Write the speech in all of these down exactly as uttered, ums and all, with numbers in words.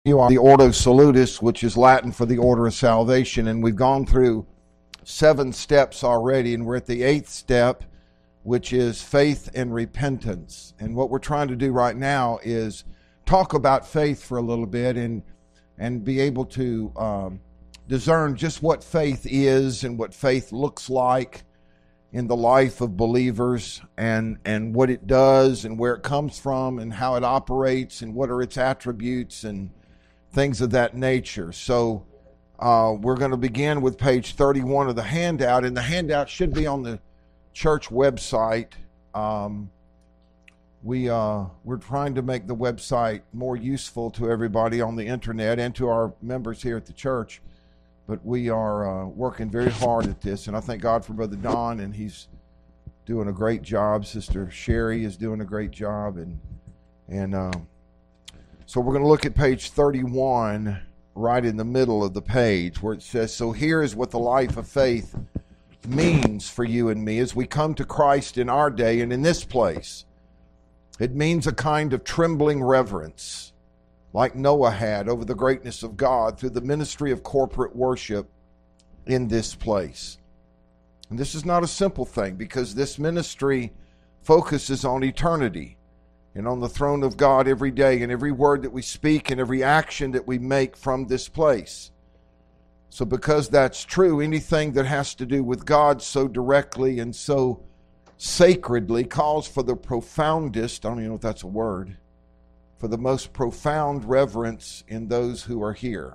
You are the Ordo Salutis, which is Latin for the order of salvation, and we've gone through seven steps already, and we're at the eighth step, which is faith and repentance. And what we're trying to do right now is talk about faith for a little bit and and be able to um, discern just what faith is and what faith looks like in the life of believers, and and what it does and where it comes from and how it operates and what are its attributes and things of that nature. So uh, we're going to begin with page thirty-one of the handout, and the handout should be on the church website. Um, we, uh, we're trying to make the website more useful to everybody on the internet and to our members here at the church. But we are uh, working very hard at this, and I thank God for Brother Don, and he's doing a great job. Sister Sherry is doing a great job, and and uh, so we're going to look at page thirty-one, right in the middle of the page, where it says, "So here is what the life of faith means for you and me as we come to Christ in our day and in this place. It means a kind of trembling reverence, like Noah had over the greatness of God through the ministry of corporate worship in this place." And this is not a simple thing, because this ministry focuses on eternity and on the throne of God every day, and every word that we speak and every action that we make from this place. So because that's true, anything that has to do with God so directly and so sacredly calls for the profoundest, I don't even know if that's a word, for the most profound reverence in those who are here.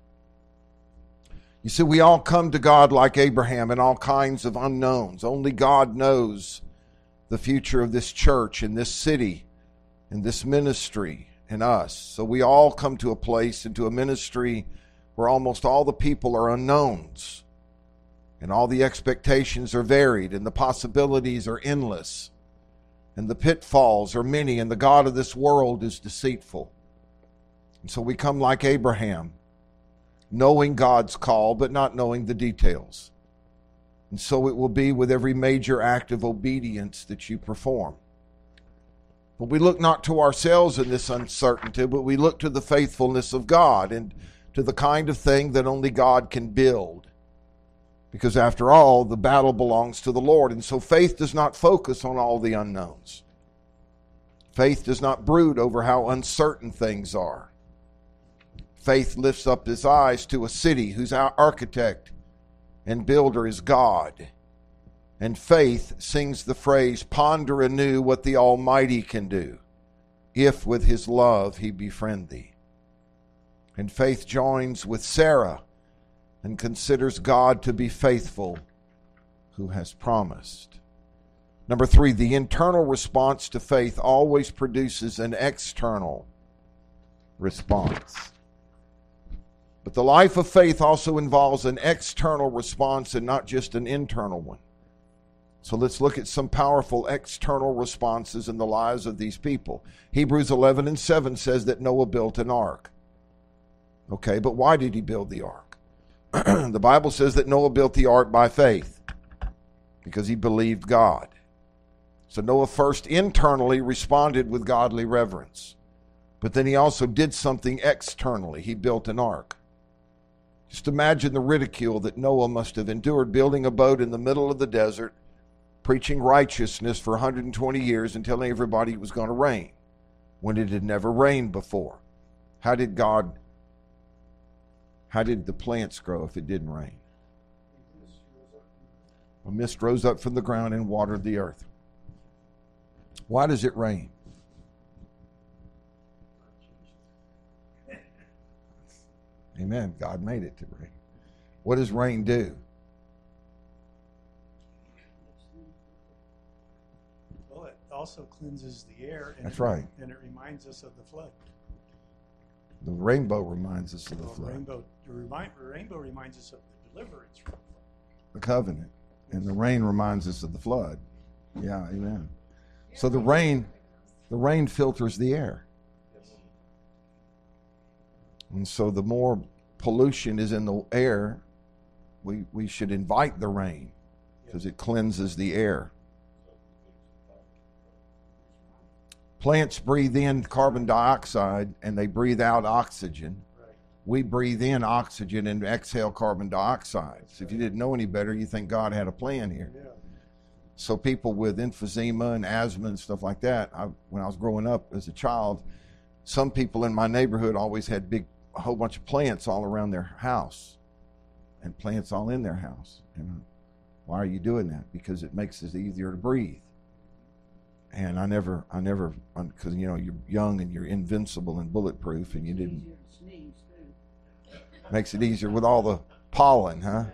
You see, we all come to God like Abraham in all kinds of unknowns. Only God knows the future of this church and this city and this ministry and us. So we all come to a place, into a ministry, where almost all the people are unknowns, and all the expectations are varied, and the possibilities are endless, and the pitfalls are many, and the God of this world is deceitful. And so we come like Abraham, knowing God's call, but not knowing the details. And so it will be with every major act of obedience that you perform. But we look not to ourselves in this uncertainty, but we look to the faithfulness of God and to the kind of thing that only God can build. Because after all, the battle belongs to the Lord. And so faith does not focus on all the unknowns. Faith does not brood over how uncertain things are. Faith lifts up his eyes to a city whose architect and builder is God. And faith sings the phrase, "Ponder anew what the Almighty can do, if with his love he befriend thee." And faith joins with Sarah and considers God to be faithful who has promised. Number three, the internal response to faith always produces an external response. But the life of faith also involves an external response and not just an internal one. So let's look at some powerful external responses in the lives of these people. Hebrews eleven and seven says that Noah built an ark. Okay, but why did he build the ark? The Bible says that Noah built the ark by faith, because he believed God. So Noah first internally responded with godly reverence, but then he also did something externally. He built an ark. Just imagine the ridicule that Noah must have endured, building a boat in the middle of the desert, preaching righteousness for one hundred twenty years and telling everybody it was going to rain when it had never rained before. How did God How did the plants grow if it didn't rain? A mist rose up from the ground and watered the earth. Why does it rain? Amen. God made it to rain. What does rain do? Well, it also cleanses the air. And That's it, right. And it reminds us of the flood. The rainbow reminds us of the Well, flood. Rainbow, the, remind, the rainbow reminds us of the deliverance from the flood. The covenant. And the rain reminds us of the flood. Yeah, amen. So the rain, the rain filters the air. And so the more pollution is in the air, we, we should invite the rain, because it cleanses the air. Plants breathe in carbon dioxide and they breathe out oxygen. Right. We breathe in oxygen and exhale carbon dioxide. So if you didn't know any better, you think God had a plan here. Yeah. So people with emphysema and asthma and stuff like that, I, when I was growing up as a child, some people in my neighborhood always had big, a whole bunch of plants all around their house and plants all in their house. And why are you doing that? Because it makes it easier to breathe. And I never, I never, because, you know, you're young and you're invincible and bulletproof and you didn't. Makes it easier with all the pollen, huh?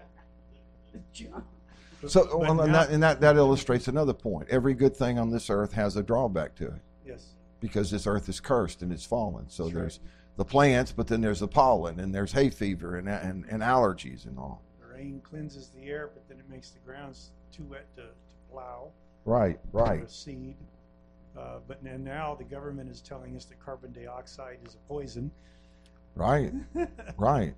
So, But well, and, now- that, and that, that illustrates another point. Every good thing on this earth has a drawback to it Yes. because this earth is cursed and it's fallen. So That's there's the plants, but then there's the pollen and there's hay fever and, and, and allergies and all. The rain cleanses the air, but then it makes the grounds too wet to, to plow Right, or right, a seed. Uh, but then now the government is telling us that carbon dioxide is a poison. right, right.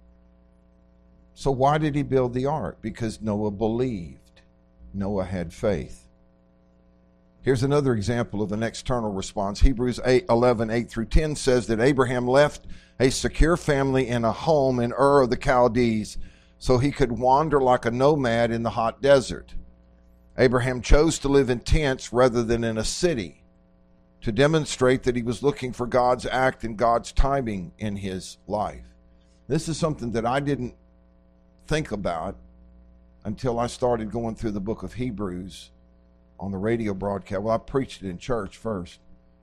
So why did he build the ark? Because Noah believed. Noah had faith. Here's another example of an external response. Hebrews eight, eleven, eight through ten says that Abraham left a secure family in a home in Ur of the Chaldees so he could wander like a nomad in the hot desert. Abraham chose to live in tents rather than in a city to demonstrate that he was looking for God's act and God's timing in his life. This is something that I didn't think about until I started going through the book of Hebrews on the radio broadcast. Well, I preached it in church first.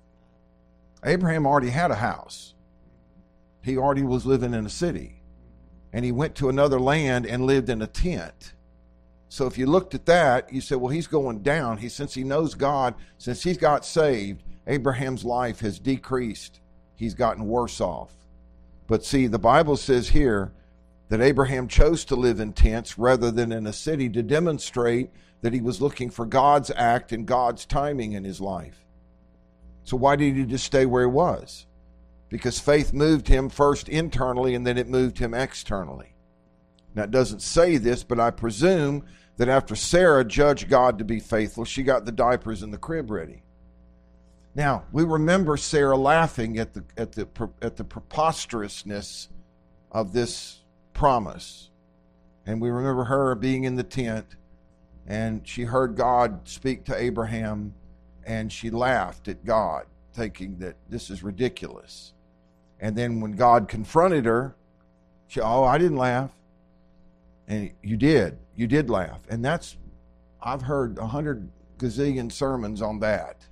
Abraham already had a house. He already was living in a city. And he went to another land and lived in a tent. So if you looked at that, you said, well, he's going down. He, since he knows God, since he's got saved, Abraham's life has decreased. He's gotten worse off. But see, the Bible says here that Abraham chose to live in tents rather than in a city to demonstrate that he was looking for God's act and God's timing in his life. So why did he just stay where he was? Because faith moved him first internally and then it moved him externally. Now, it doesn't say this, but I presume that after Sarah judged God to be faithful, she got the diapers in the crib ready. Now, we remember Sarah laughing at the at the at the preposterousness of this promise. And we remember her being in the tent and she heard God speak to Abraham and she laughed at God, thinking that this is ridiculous. And then when God confronted her, she, oh, I didn't laugh. And you did. You did laugh. And that's, I've heard a hundred gazillion sermons on that.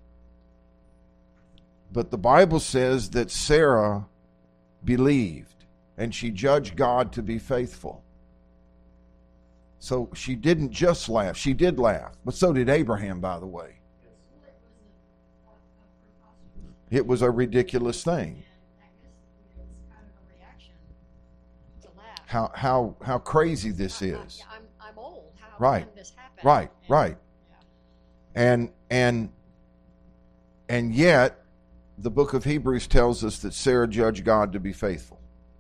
But the Bible says that Sarah believed and she judged God to be faithful. So she didn't just laugh. She did laugh. But so did Abraham, by the way. It was a ridiculous thing. How how how crazy this is. I'm I'm old. How Right. can this happen? Right, And- right. yeah. And and and yet the book of Hebrews tells us that Sarah judged God to be faithful.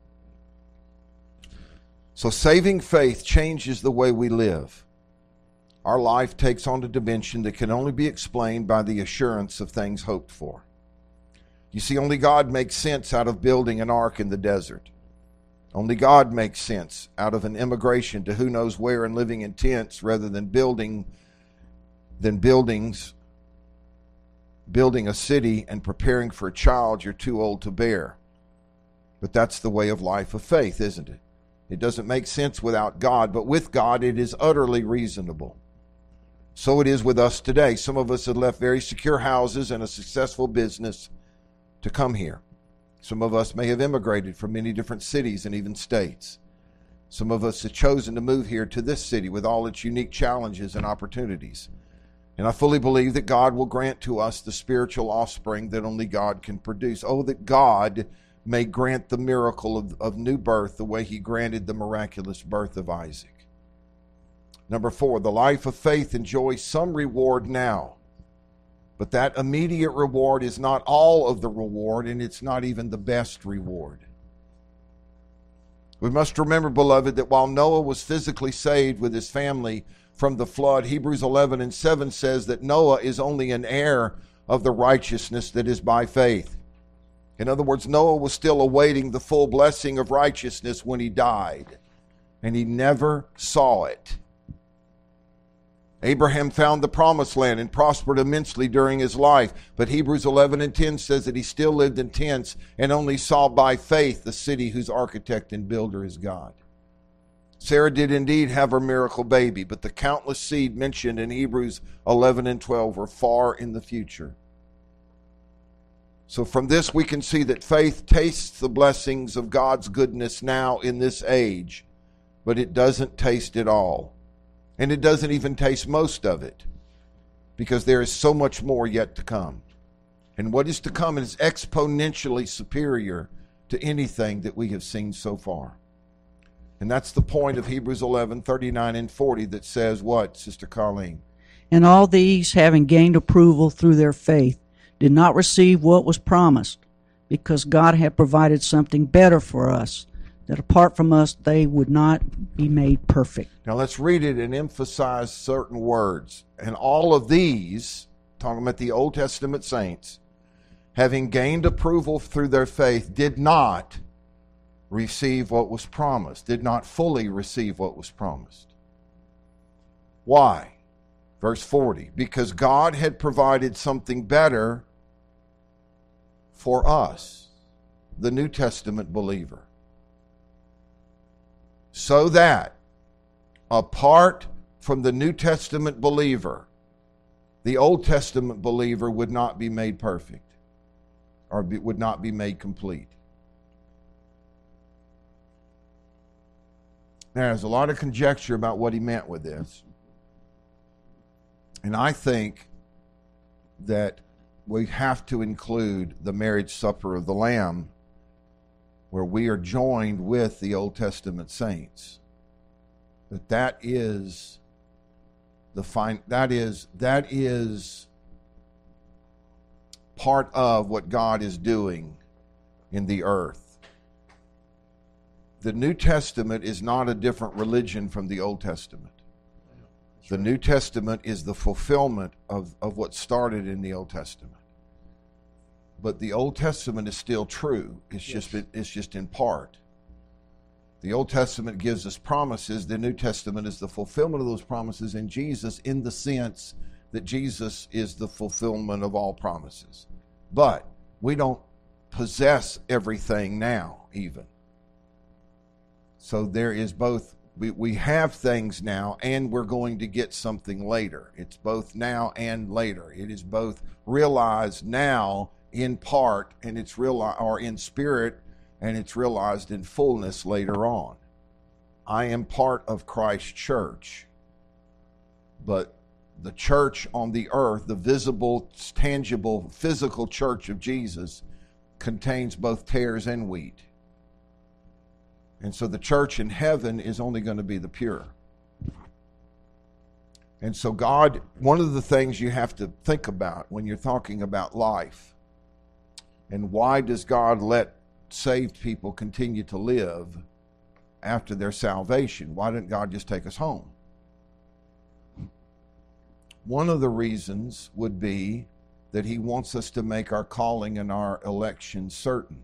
So saving faith changes the way we live. Our life takes on a dimension that can only be explained by the assurance of things hoped for. You see, only God makes sense out of building an ark in the desert. Only God makes sense out of an immigration to who knows where and living in tents rather than building than buildings, building a city and preparing for a child you're too old to bear. But that's the way of life of faith, isn't it? It doesn't make sense without God, but with God it is utterly reasonable. So it is with us today. Some of us have left very secure houses and a successful business to come here. Some of us may have immigrated from many different cities and even states. Some of us have chosen to move here to this city with all its unique challenges and opportunities. And I fully believe that God will grant to us the spiritual offspring that only God can produce. Oh, that God may grant the miracle of, of new birth the way he granted the miraculous birth of Isaac. Number four, the life of faith enjoys some reward now. But that immediate reward is not all of the reward, and it's not even the best reward. We must remember, beloved, that while Noah was physically saved with his family from the flood, Hebrews eleven and seven says that Noah is only an heir of the righteousness that is by faith. In other words, Noah was still awaiting the full blessing of righteousness when he died, and he never saw it. Abraham found the promised land and prospered immensely during his life, but Hebrews eleven and ten says that he still lived in tents and only saw by faith the city whose architect and builder is God. Sarah did indeed have her miracle baby, but the countless seed mentioned in Hebrews eleven and twelve were far in the future. So from this we can see that faith tastes the blessings of God's goodness now in this age, but it doesn't taste it all. And it doesn't even taste most of it, because there is so much more yet to come. And what is to come is exponentially superior to anything that we have seen so far. And that's the point of Hebrews eleven, thirty-nine and forty that says what, Sister Colleen? And all these, having gained approval through their faith, did not receive what was promised, because God had provided something better for us, that apart from us they would not be made perfect. Now let's read it and emphasize certain words. And all of these, talking about the Old Testament saints, having gained approval through their faith, did not receive what was promised, did not fully receive what was promised. Why? Verse forty, because God had provided something better for us, the New Testament believer, so that apart from the New Testament believer, the Old Testament believer would not be made perfect, or be, would not be made complete. Now, there's a lot of conjecture about what he meant with this. And I think that we have to include the marriage supper of the Lamb, where we are joined with the Old Testament saints. That that is the fine, that is that is part of what God is doing in the earth. The New Testament is not a different religion from the Old Testament. The New Testament is the fulfillment of, of what started in the Old Testament. But the Old Testament is still true. It's yes. just it's just in part. The Old Testament gives us promises. The New Testament is the fulfillment of those promises in Jesus, in the sense that Jesus is the fulfillment of all promises. But we don't possess everything now, even. So there is both, we, we have things now, and we're going to get something later. It's both now and later. It is both realized now in part, and it's realized, or in spirit, and it's realized in fullness later on. I am part of Christ's church, but the church on the earth, the visible, tangible, physical church of Jesus, contains both tares and wheat. And so the church in heaven is only going to be the pure. And so God, one of the things you have to think about when you're talking about life, and why does God let saved people continue to live after their salvation? Why didn't God just take us home? One of the reasons would be that he wants us to make our calling and our election certain.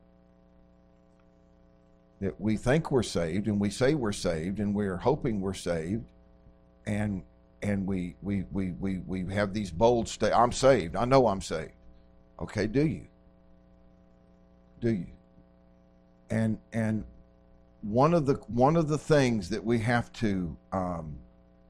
That we think we're saved, and we say we're saved, and we're hoping we're saved, and and we we we we, we have these bold sta- I'm saved. I know I'm saved. Okay, do you? Do you? And and one of the one of the things that we have to um,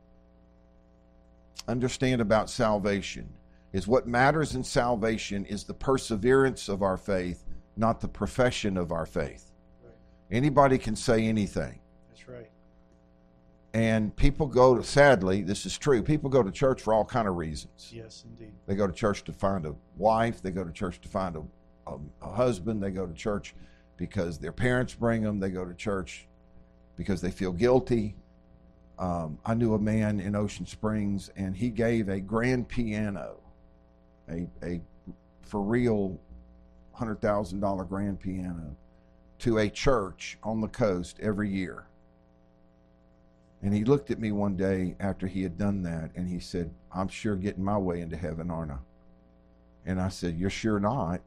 understand about salvation is what matters in salvation is the perseverance of our faith, not the profession of our faith. Anybody can say anything. That's right. And people go to, sadly, this is true, people go to church for all kind of reasons. Yes, indeed. They go to church to find a wife. They go to church to find a, a, a husband. They go to church because their parents bring them. They go to church because they feel guilty. Um, I knew a man in Ocean Springs, and he gave a grand piano, a, a for real one hundred thousand dollars grand piano, to a church on the coast every year. And he looked at me one day after he had done that, and he said, I'm sure getting my way into heaven, aren't I? And I said, you're sure not?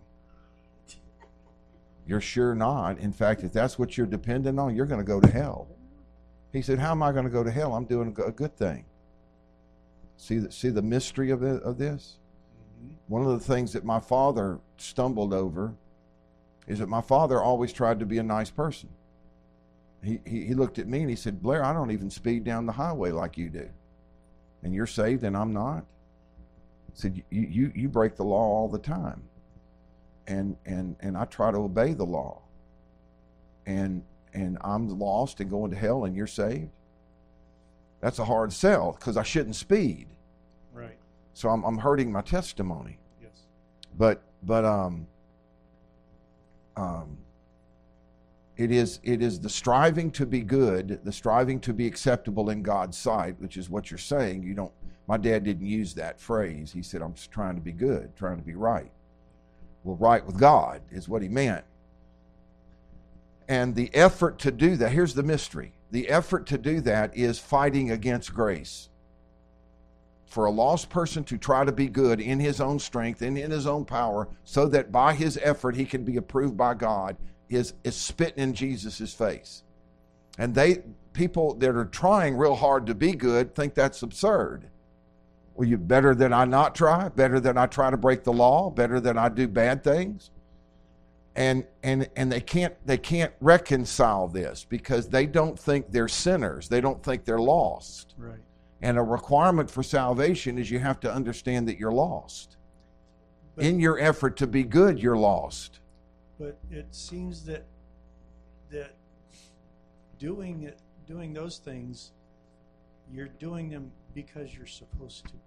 You're sure not? In fact, if that's what you're dependent on, you're going to go to hell. He said, how am I going to go to hell? I'm doing a good thing. See the, see the mystery of, it, of this? Mm-hmm. One of the things that my father stumbled over is that my father always tried to be a nice person. He, he, he looked at me and he said, Blair, I don't even speed down the highway like you do. And you're saved and I'm not? He said, you, you, you break the law all the time. And, and, and I try to obey the law. And, and I'm lost and going to hell and you're saved? That's a hard sell because I shouldn't speed. Right. So I'm, I'm hurting my testimony. Yes. But, but, um, um, It is, it is the striving to be good, the striving to be acceptable in God's sight, which is what you're saying. You don't, my dad didn't use that phrase. He said, I'm just trying to be good, trying to be right. Well, right with God is what he meant. And the effort to do that, here's the mystery. The effort to do that is fighting against grace. For a lost person to try to be good in his own strength and in his own power so that by his effort he can be approved by God is, is spitting in Jesus' face. And they people that are trying real hard to be good think that's absurd. Well, you better than I not try, better than I try to break the law, better than I do bad things. And and and they can't they can't reconcile this because they don't think they're sinners. They don't think they're lost. Right. And a requirement for salvation is you have to understand that you're lost. But, in your effort to be good, you're lost. But it seems that that doing it, doing those things, you're doing them because you're supposed to,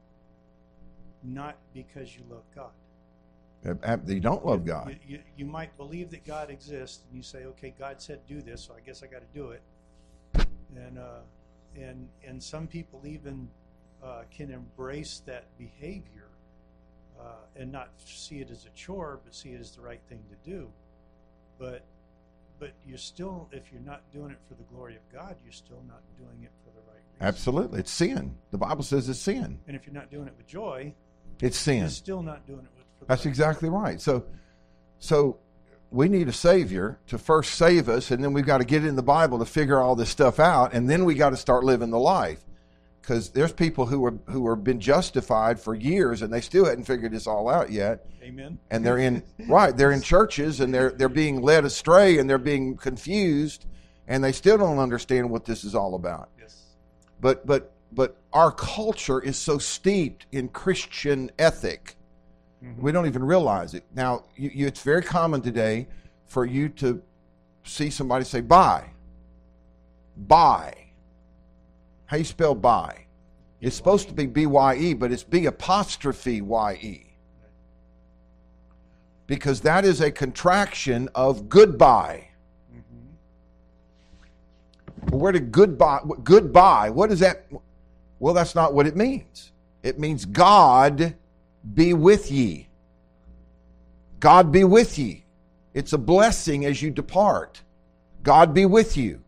not because you love God. They don't love God. You, you, you might believe that God exists, and you say, "Okay, God said do this, so I guess I got to do it." And uh, and and some people even uh, can embrace that behavior uh, and not see it as a chore, but see it as the right thing to do. But but you're still, if you're not doing it for the glory of God, you're still not doing it for the right reason. Absolutely, it's sin. The Bible says it's sin. And if you're not doing it with joy, it's sin. You're still not doing it with. For the That's right exactly right. So, so we need a Savior to first save us, and then we've got to get in the Bible to figure all this stuff out, and then we got to start living the life. Because there's people who are who have been justified for years, and they still hadn't figured this all out yet. Amen. And they're in right, they're in churches, and they're they're being led astray, and they're being confused, and they still don't understand what this is all about. Yes. But but but our culture is so steeped in Christian ethic. Mm-hmm. We don't even realize it. Now, you, you, it's very common today for you to see somebody say, bye. Bye. How you spell bye? It's supposed to be B Y E, but it's B apostrophe Y E. Because that is a contraction of goodbye. Mm-hmm. Well, where did goodbye, goodbye, what is that? Well, that's not what it means. It means God be with ye. God be with ye. It's a blessing as you depart. God be with you.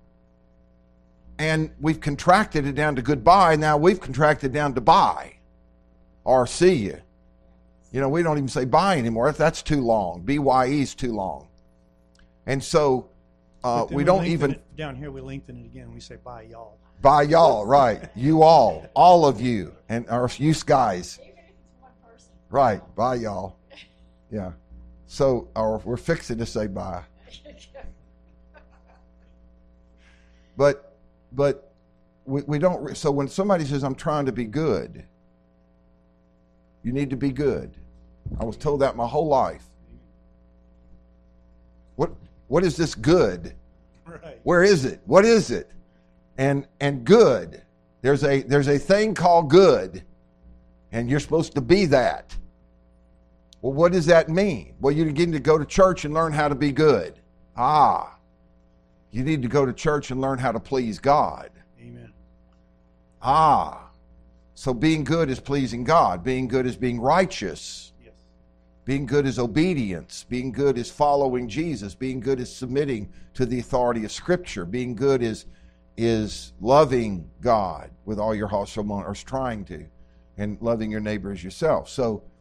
And we've contracted it down to goodbye. Now we've contracted down to bye or see you. You know, we don't even say bye anymore. That's too long. B Y E is too long. And so uh, we, we don't even... It, down here we lengthen it again. We say bye y'all. Bye y'all, right. You all. All of you. And or you guys. Right, bye y'all. Yeah. So, or we're fixing to say bye. But, but we, we don't, so when somebody says, I'm trying to be good, you need to be good. I was told that my whole life. What, what is this good? Right. Where is it? What is it? And, and good. There's a, there's a thing called good, and you're supposed to be that. Well, what does that mean? Well, you need to go to church and learn how to be good. Ah, you need to go to church and learn how to please God. Amen. Ah, so being good is pleasing God. Being good is being righteous. Yes. Being good is obedience. Being good is following Jesus. Being good is submitting to the authority of Scripture. Being good is is loving God with all your heart, soul, mind, or trying to, and loving your neighbor as yourself. So.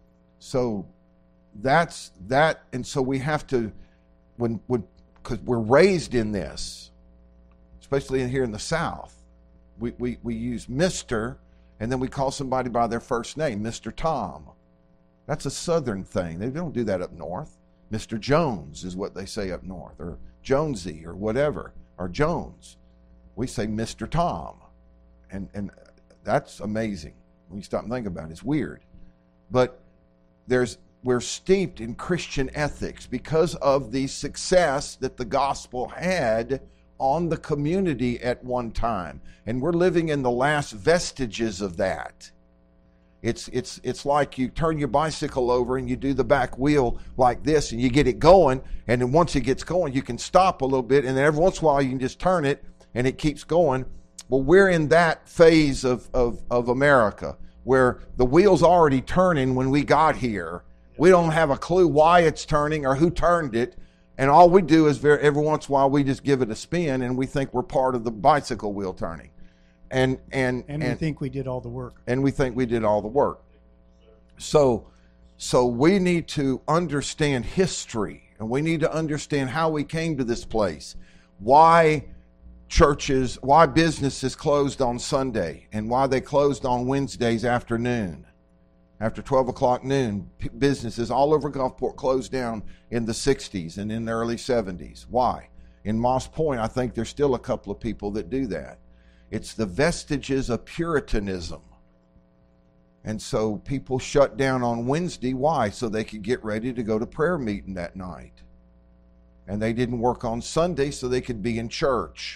So that's that, and so we have to, when when because we're raised in this, especially in here in the South, we, we, we use Mister, and then we call somebody by their first name, Mister Tom. That's a Southern thing. They don't do that up north. Mister Jones is what they say up north, or Jonesy, or whatever, or Jones. We say Mister Tom, and and that's amazing when you stop and think about it. It's weird, but there's we're steeped in Christian ethics because of the success that the gospel had on the community at one time. And we're living in the last vestiges of that. It's it's it's like you turn your bicycle over and you do the back wheel like this and you get it going, and then once it gets going you can stop a little bit, and then every once in a while you can just turn it and it keeps going. Well, we're in that phase of, of, of America where the wheel's already turning when we got here. We don't have a clue why it's turning or who turned it. And all we do is very, every once in a while we just give it a spin and we think we're part of the bicycle wheel turning. And and and, and we think we did all the work. And we think we did all the work. So so we need to understand history, and we need to understand how we came to this place. Why churches, why businesses closed on Sunday, and why they closed on Wednesdays afternoon. After twelve o'clock noon, businesses all over Gulfport closed down in the sixties and in the early seventies. Why? In Moss Point, I think there's still a couple of people that do that. It's the vestiges of Puritanism. And so people shut down on Wednesday. Why? So they could get ready to go to prayer meeting that night. And they didn't work on Sunday so they could be in church.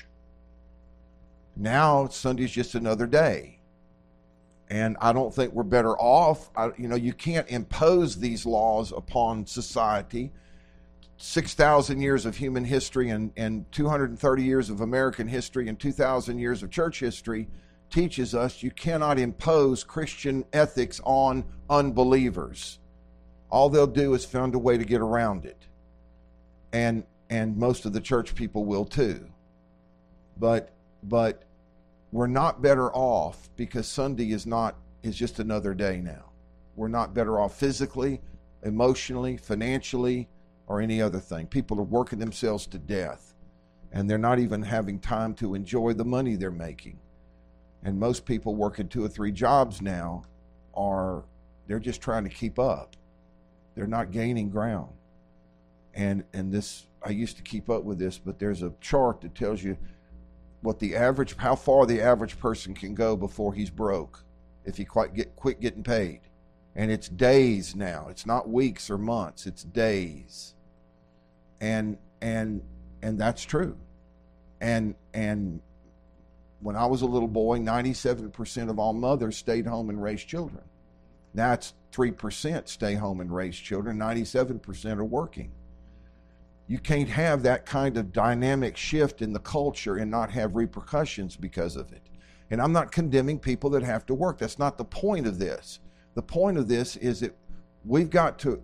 Now Sunday's just another day. And I don't think we're better off. I, you know, you can't impose these laws upon society. six thousand years of human history and, and two hundred thirty years of American history and two thousand years of church history teaches us you cannot impose Christian ethics on unbelievers. All they'll do is find a way to get around it. And and most of the church people will too. But but we're not better off because Sunday is not is just another day now. We're not better off physically, emotionally, financially, or any other thing. People are working themselves to death, and they're not even having time to enjoy the money they're making. And most people working two or three jobs now are, they're just trying to keep up. They're not gaining ground. And and this, I used to keep up with this, but there's a chart that tells you what the average, how far the average person can go before he's broke, if he quite get quit getting paid. And it's days now. It's not weeks or months. It's days. And and and that's true. And and when I was a little boy, ninety-seven percent of all mothers stayed home and raised children. Now it's three percent stay home and raise children. ninety-seven percent are working. You can't have that kind of dynamic shift in the culture and not have repercussions because of it. And I'm not condemning people that have to work. That's not the point of this. The point of this is that we've got to,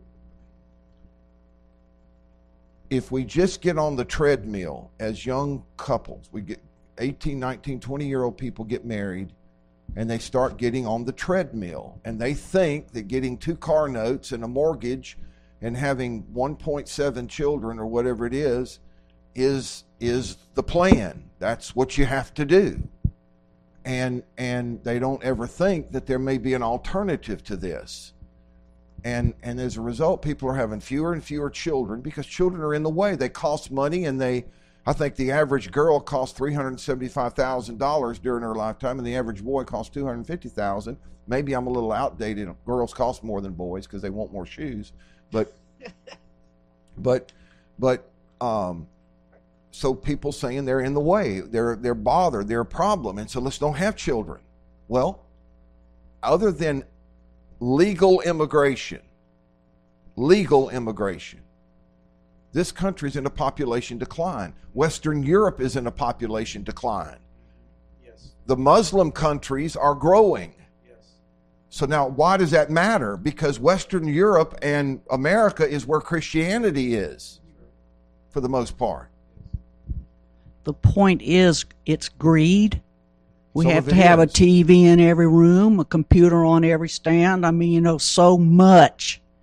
if we just get on the treadmill as young couples, we get eighteen, nineteen, twenty-year-old people get married, and they start getting on the treadmill. And they think that getting two car notes and a mortgage and having one point seven children or whatever it is, is is the plan. That's what you have to do. And and they don't ever think that there may be an alternative to this. And and as a result, people are having fewer and fewer children because children are in the way. They cost money, and they, I think the average girl costs three hundred seventy-five thousand dollars during her lifetime, and the average boy costs two hundred fifty thousand dollars. Maybe I'm a little outdated. Girls cost more than boys because they want more shoes. But, but, but, um, so people saying they're in the way, they're they're bothered, they're a problem, and so let's don't have children. Well, other than legal immigration, legal immigration, this country's in a population decline. Western Europe is in a population decline. Yes. The Muslim countries are growing. Yes. So now, why does that matter? Because Western Europe and America is where Christianity is, for the most part. The point is, it's greed. We Some have of to it have a is. T V in every room, a computer on every stand. I mean, you know, so much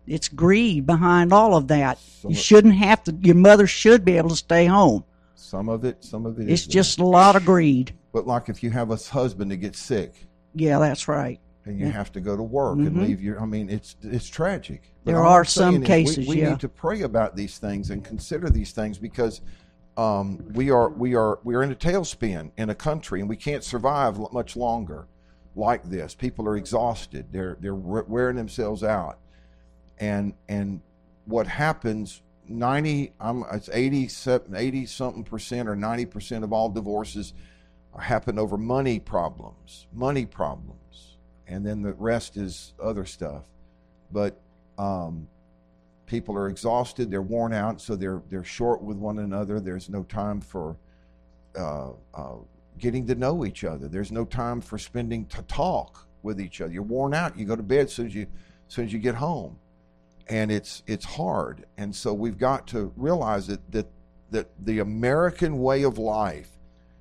it's greed behind all of that. Some You of- shouldn't have to. Your mother should be able to stay home. Some of it, some of it It's is just a lot of greed. But like if you have a husband that gets sick Yeah, that's right. and you have to go to work and leave your, I mean, it's it's tragic. But There all are I'm saying some is cases, we, we yeah. need to pray about these things and consider these things because um, we are we are we are in a tailspin in a country and we can't survive l- much longer like this. People are exhausted. They're they're we- wearing themselves out, and and what happens? ninety, um, it's eighty, eighty something percent or ninety percent of all divorces happen over money problems, money problems, and then the rest is other stuff. But um, people are exhausted, they're worn out, so they're they're short with one another. There's no time for uh, uh, getting to know each other. There's no time for spending to talk with each other. You're worn out. You go to bed as soon as you as soon as you get home. And it's it's hard, and so we've got to realize that that that the American way of life.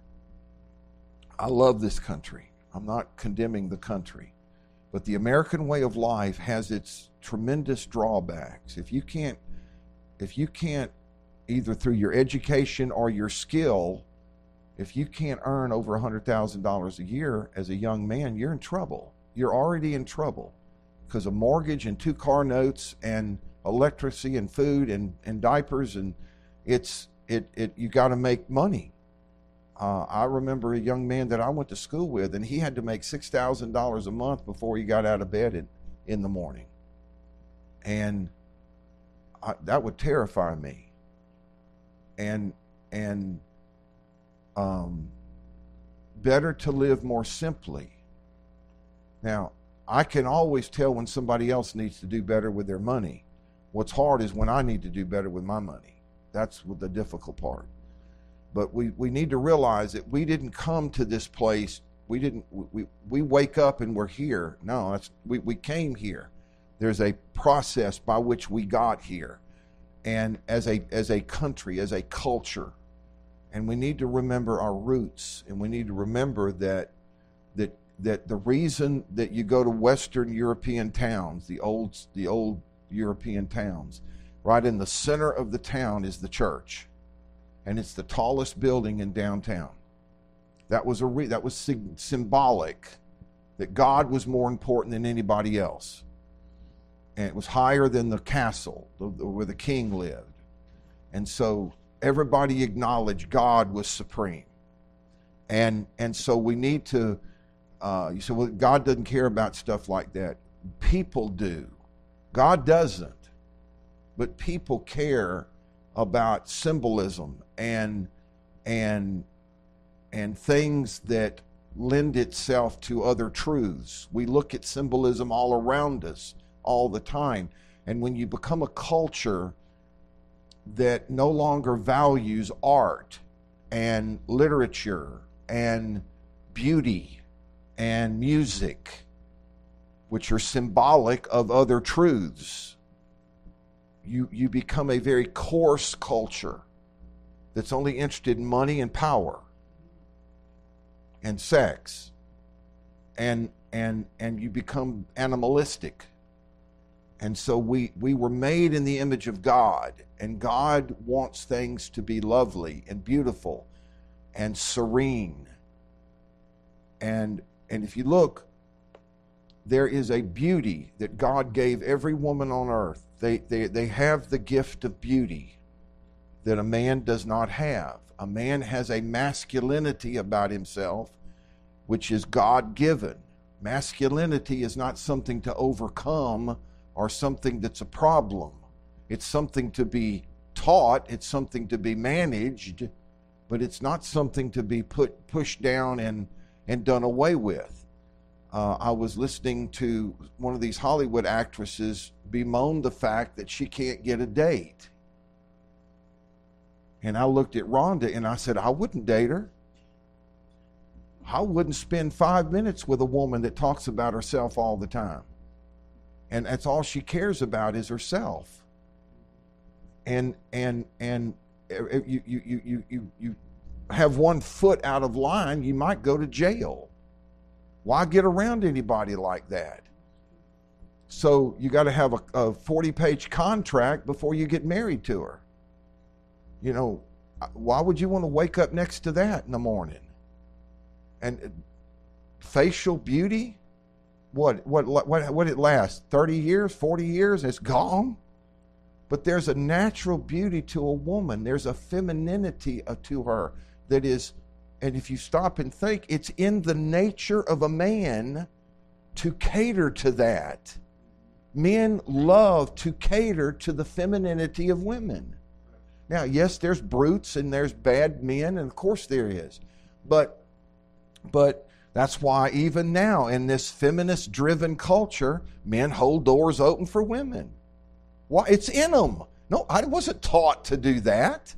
I love this country. I'm not condemning the country, but the American way of life has its tremendous drawbacks. If you can't, if you can't, either through your education or your skill, if you can't earn over a hundred thousand dollars a year as a young man, you're in trouble. You're already in trouble. Because of mortgage and two car notes and electricity and food and, and diapers, and it's it it you got to make money. Uh, I remember a young man that I went to school with, and he had to make six thousand dollars a month before he got out of bed in, in the morning, and I, that would terrify me. And and um, better to live more simply. Now, I can always tell when somebody else needs to do better with their money. What's hard is when I need to do better with my money. That's the difficult part. But we, we need to realize that we didn't come to this place. We didn't. We, we wake up and we're here. No, that's we, we came here. There's a process by which we got here, and as a as a country, as a culture, and we need to remember our roots, and we need to remember that that. that the reason that you go to Western European towns, the old the old European towns, right in the center of the town is the church, and it's the tallest building in downtown. That was a re, that was sig- symbolic that God was more important than anybody else, and it was higher than the castle the, the, where the king lived, and so everybody acknowledged God was supreme, and and so we need to. Uh, you say, well, God doesn't care about stuff like that. People do. God doesn't. But people care about symbolism and and and things that lend itself to other truths. We look at symbolism all around us all the time. And when you become a culture that no longer values art and literature and beauty and music, which are symbolic of other truths, you you become a very coarse culture that's only interested in money and power and sex, and and and you become animalistic. And so we we were made in the image of God, and God wants things to be lovely and beautiful and serene. And And if you look, there is a beauty that God gave every woman on earth. They, they, they have the gift of beauty that a man does not have. A man has a masculinity about himself, which is God-given. Masculinity is not something to overcome or something that's a problem. It's something to be taught. It's something to be managed, but it's not something to be put pushed down and and done away with. Uh, I was listening to one of these Hollywood actresses bemoan the fact that she can't get a date. And I looked at Rhonda and I said, I wouldn't date her. I wouldn't spend five minutes with a woman that talks about herself all the time. And that's all she cares about is herself. And and and you you you you you, you have one foot out of line, you might go to jail. Why get around anybody like that? So you got to have a, a forty-page contract before you get married to her. You know, why would you want to wake up next to that in the morning? And facial beauty, what what what what it lasts? thirty years, forty years, and it's gone. But there's a natural beauty to a woman. There's a femininity to her that is, and if you stop and think, it's in the nature of a man to cater to that. Men love to cater to the femininity of women. Now, yes, there's brutes and there's bad men, and of course there is. But, but that's why even now in this feminist-driven culture, men hold doors open for women. Why? It's in them. No, I wasn't taught to do that.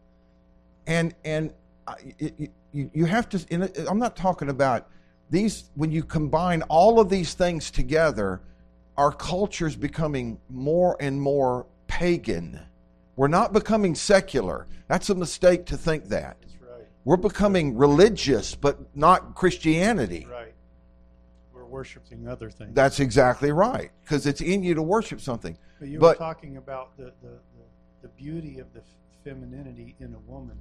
And and it, you you have to. In a, I'm not talking about these. When you combine all of these things together, our culture is becoming more and more pagan. We're not becoming secular. That's a mistake to think that. That's right. We're becoming religious, but not Christianity. Right. We're worshiping other things. That's exactly right, because it's in you to worship something. But you but, were talking about the, the, the, the beauty of the femininity in a woman.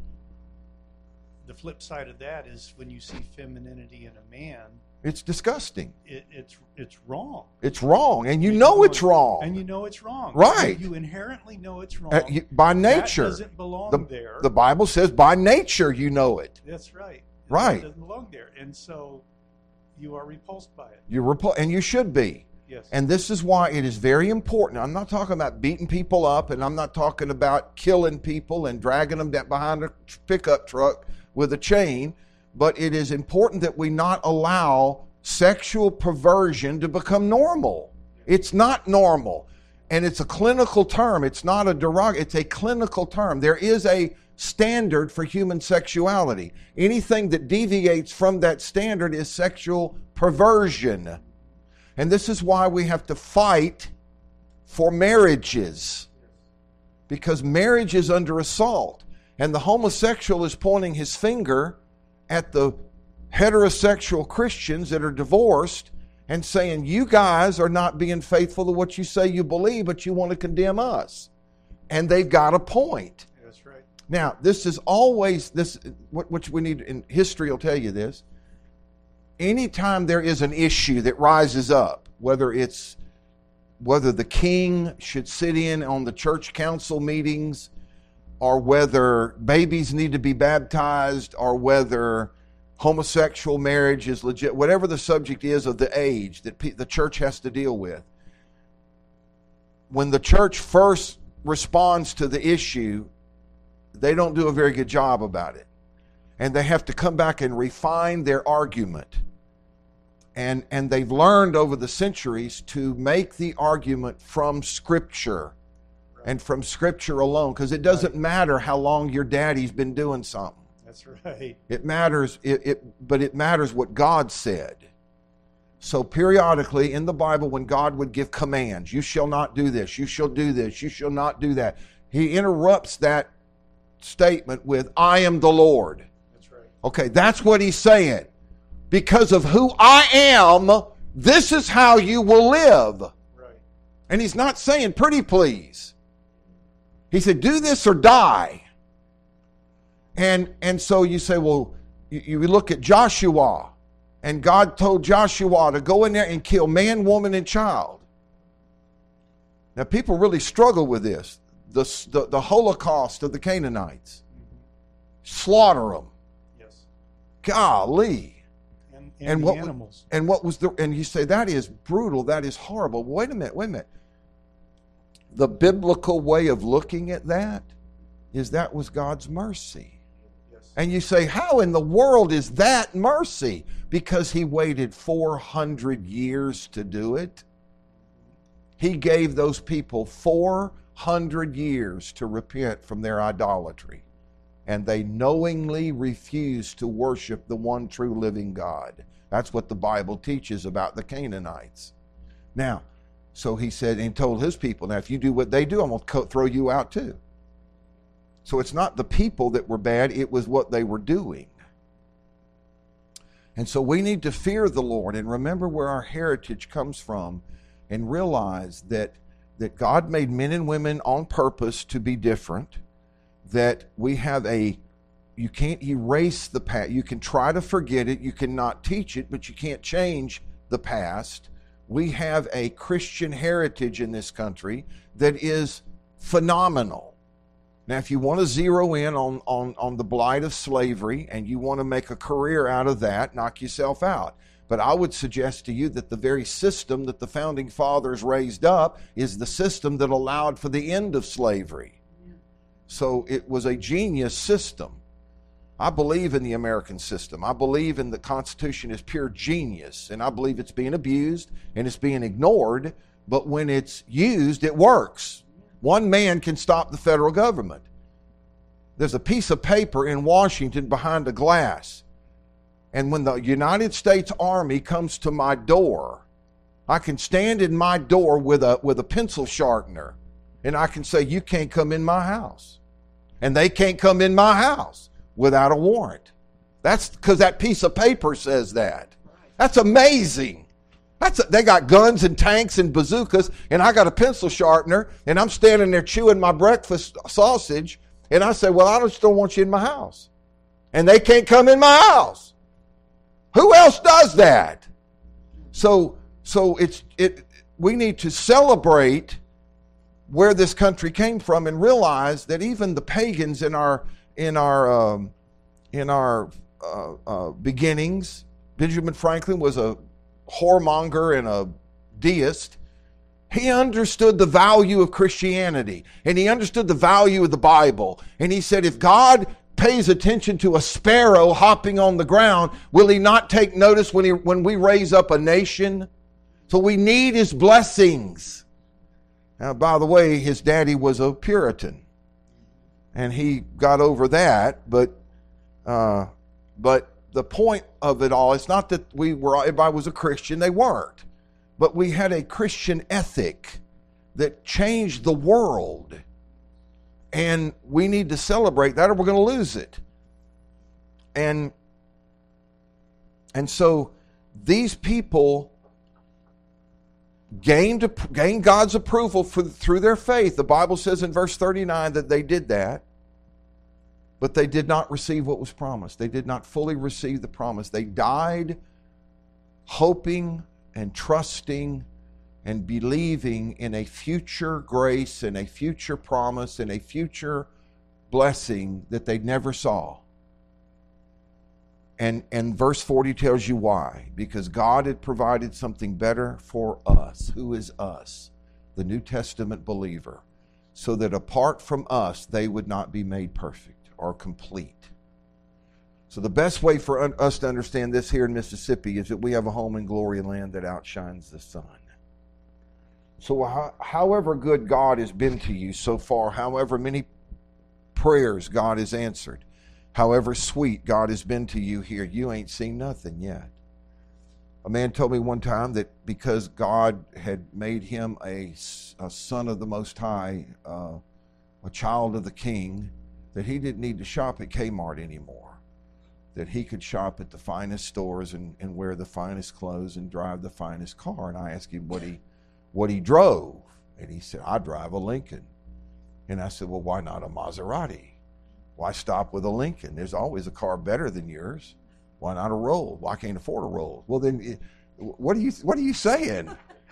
The flip side of that is when you see femininity in a man, it's disgusting. It, it's it's wrong. It's wrong, and you know it's wrong. And you know it's wrong. Right. You, you inherently know it's wrong. Uh, you, by nature. That doesn't belong the, there. The Bible says by nature you know it. That's right. Right. It doesn't belong there. And so you are repulsed by it. You're repul- and you should be. Yes. And this is why it is very important. I'm not talking about beating people up, and I'm not talking about killing people and dragging them down behind a pickup truck with a chain, but it is important that we not allow sexual perversion to become normal. It's not normal. And it's a clinical term. It's not a derog. It's a clinical term. There is a standard for human sexuality. Anything that deviates from that standard is sexual perversion. And this is why we have to fight for marriages, because marriage is under assault. And the homosexual is pointing his finger at the heterosexual Christians that are divorced and saying, you guys are not being faithful to what you say you believe, but you want to condemn us. And they've got a point. That's right. Now, this is always, this, which we need, in history will tell you this. Anytime there is an issue that rises up, whether it's whether the king should sit in on the church council meetings, or whether babies need to be baptized, or whether homosexual marriage is legit, whatever the subject is of the age that pe- the church has to deal with, when the church first responds to the issue, they don't do a very good job about it. And they have to come back and refine their argument. And, and they've learned over the centuries to make the argument from Scripture. And from Scripture alone, because it doesn't Right. matter how long your daddy's been doing something. That's right. It matters, it, it, but it matters what God said. So periodically in the Bible, when God would give commands, you shall not do this, you shall do this, you shall not do that, He interrupts that statement with, I am the Lord. That's right. Okay, that's what He's saying. Because of who I am, this is how you will live. Right. And He's not saying, pretty please. He said, do this or die. And and so you say, well, you, you look at Joshua, and God told Joshua to go in there and kill man, woman, and child. Now, people really struggle with this. The, the, the Holocaust of the Canaanites. Mm-hmm. Slaughter them. Yes. Golly. And, and, And the what, animals. and what was the, and you say, that is brutal, that is horrible. Wait a minute, wait a minute. The biblical way of looking at that is that was God's mercy. Yes. And you say, how in the world is that mercy? Because He waited four hundred years to do it. He gave those people four hundred years to repent from their idolatry. And they knowingly refused to worship the one true living God. That's what the Bible teaches about the Canaanites. Now, so He said and told His people, now if you do what they do, I'm going to throw you out too. So it's not the people that were bad, it was what they were doing. And so we need to fear the Lord and remember where our heritage comes from. and realize that that God made men and women on purpose to be different, that we have a, you can't erase the past. You can try to forget it, you cannot teach it, but you can't change the past. We have a Christian heritage in this country that is phenomenal. Now, if you want to zero in on, on, on the blight of slavery and you want to make a career out of that, knock yourself out. But I would suggest to you that the very system that the Founding Fathers raised up is the system that allowed for the end of slavery. So it was a genius system. I believe in the American system. I believe in the Constitution as pure genius, and I believe it's being abused and it's being ignored, but when it's used, it works. One man can stop the federal government. There's a piece of paper in Washington behind a glass. And when the United States Army comes to my door, I can stand in my door with a with a pencil sharpener, and I can say, you can't come in my house. And they can't come in my house without a warrant. That's because that piece of paper says that. That's amazing. That's a, they got guns and tanks and bazookas, and I got a pencil sharpener, and I'm standing there chewing my breakfast sausage, and I say, well, I just don't want you in my house. And they can't come in my house. Who else does that? So, so it's it. We need to celebrate where this country came from and realize that even the pagans in our in our um, in our uh, uh, beginnings, Benjamin Franklin was a whoremonger and a deist. He understood the value of Christianity, and he understood the value of the Bible. And he said, if God pays attention to a sparrow hopping on the ground, will he not take notice when he when we raise up a nation? So we need his blessings. Now, by the way, his daddy was a Puritan, and he got over that. But uh, but the point of it all, it's not that we were everybody was a Christian. They weren't, but we had a Christian ethic that changed the world. And we need to celebrate that or we're going to lose it. And, and so these people gained, gained God's approval for, through their faith. The Bible says in verse thirty-nine that they did that, but they did not receive what was promised. They did not fully receive the promise. They died hoping and trusting and believing in a future grace and a future promise and a future blessing that they never saw. And, and verse forty tells you why. Because God had provided something better for us. Who is us? The New Testament believer. So that apart from us, they would not be made perfect or complete. So the best way for un- us to understand this here in Mississippi is that we have a home in glory land that outshines the sun. So how, however good God has been to you so far, however many prayers God has answered, however sweet God has been to you here, you ain't seen nothing yet. A man told me one time that because God had made him a, a son of the Most High, uh, a child of the King, that he didn't need to shop at Kmart anymore. That he could shop at the finest stores and, and wear the finest clothes and drive the finest car. And I asked him what he what he drove. And he said, I drive a Lincoln. And I said, well, why not a Maserati? Why stop with a Lincoln? There's always a car better than yours. Why not a Rolls? Well, I can't afford a Rolls. Well, then, what are you what are you saying?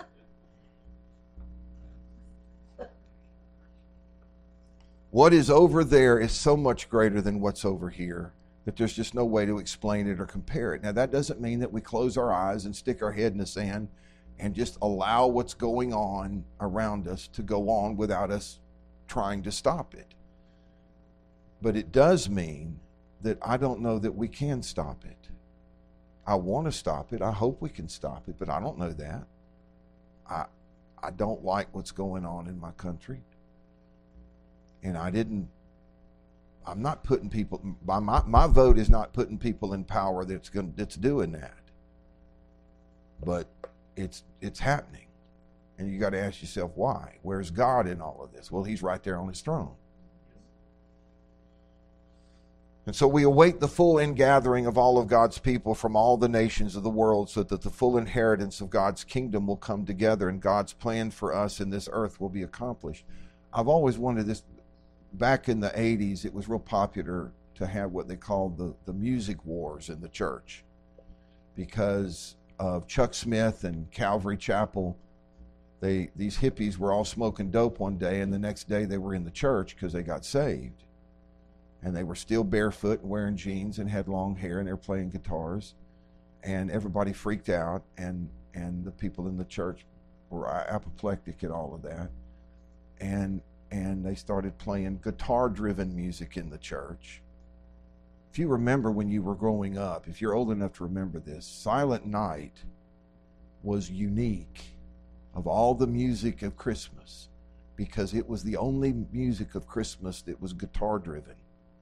What is over there is so much greater than what's over here that there's just no way to explain it or compare it. Now, that doesn't mean that we close our eyes and stick our head in the sand and just allow what's going on around us to go on without us trying to stop it. But it does mean that I don't know that we can stop it. I want to stop it. I hope we can stop it, but I don't know that. I I don't like what's going on in my country. And I didn't, I'm not putting people, my, my, my vote is not putting people in power that's going that's doing that. But it's it's happening. And you got to ask yourself why. Where's God in all of this? Well, he's right there on his throne. And so we await the full ingathering of all of God's people from all the nations of the world so that the full inheritance of God's kingdom will come together and God's plan for us in this earth will be accomplished. I've always wanted this. Back in the eighties, it was real popular to have what they called the, the music wars in the church because of Chuck Smith and Calvary Chapel. They, these hippies were all smoking dope one day, and the next day they were in the church because they got saved. And they were still barefoot and wearing jeans and had long hair, and they were playing guitars. And everybody freaked out, and, and the people in the church were apoplectic at all of that. And, and they started playing guitar-driven music in the church. If you remember when you were growing up, if you're old enough to remember this, Silent Night was unique of all the music of Christmas because it was the only music of Christmas that was guitar-driven,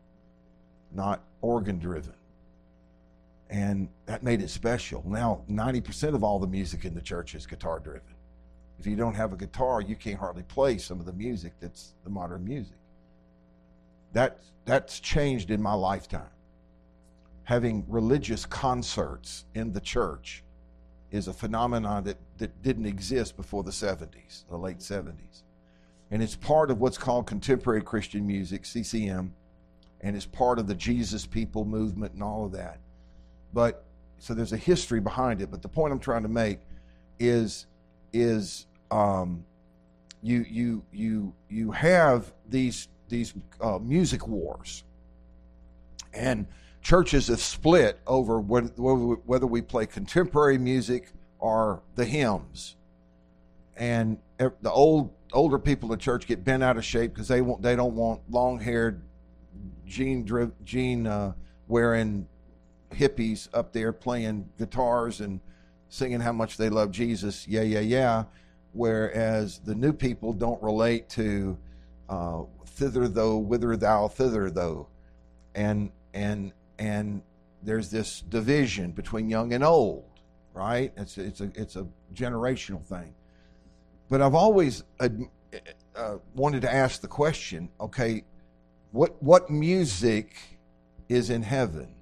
not organ-driven. And that made it special. Now, ninety percent of all the music in the church is guitar-driven. If you don't have a guitar, you can't hardly play some of the music that's the modern music. That, that's changed in my lifetime. Having religious concerts in the church is a phenomenon that, that didn't exist before the seventies, the late seventies. And it's part of what's called contemporary Christian music, C C M, and it's part of the Jesus People movement and all of that. But, so there's a history behind it, but the point I'm trying to make is, is um, you, you, you, you have these, these uh, music wars. And churches have split over whether, whether we play contemporary music or the hymns. And the old older people in church get bent out of shape because they want they don't want long-haired, jean jean uh, wearing hippies up there playing guitars and singing how much they love Jesus. Yeah, yeah, yeah. Whereas the new people don't relate to uh, thither though, whither thou, thither though, and and and there's this division between young and old, right? It's it's a it's a generational thing. But I've always uh, uh, wanted to ask the question: okay, what what music is in heaven?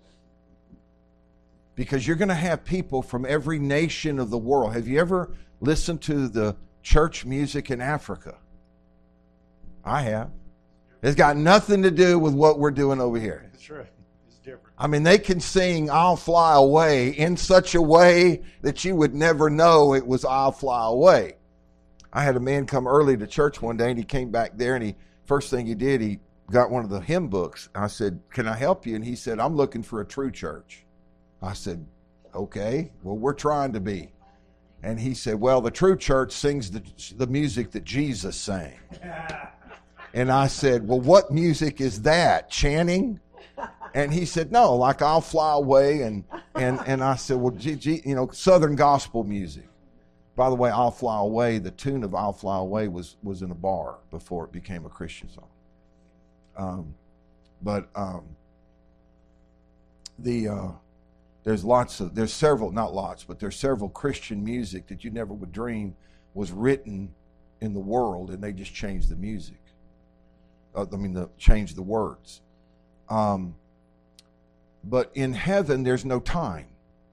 Because you're going to have people from every nation of the world. Have you ever listened to the church music in Africa? I have. It's got nothing to do with what we're doing over here. That's right. It's different. I mean, they can sing I'll Fly Away in such a way that you would never know it was I'll Fly Away. I had a man come early to church one day, and he came back there, and he first thing he did, he got one of the hymn books. I said, can I help you? And he said, I'm looking for a true church. I said, okay, well, we're trying to be. And he said, well, the true church sings the, the music that Jesus sang. And I said, well, what music is that? Chanting? And he said, no, like I'll Fly Away. And and, and I said, well, gee, gee, you know, Southern gospel music. By the way, I'll Fly Away, the tune of I'll Fly Away was, was in a bar before it became a Christian song. Um, but um, the... Uh, There's lots of, there's several, not lots, but there's several Christian music that you never would dream was written in the world, and they just changed the music. Uh, I mean, the changed the words. Um, but in heaven, there's no time.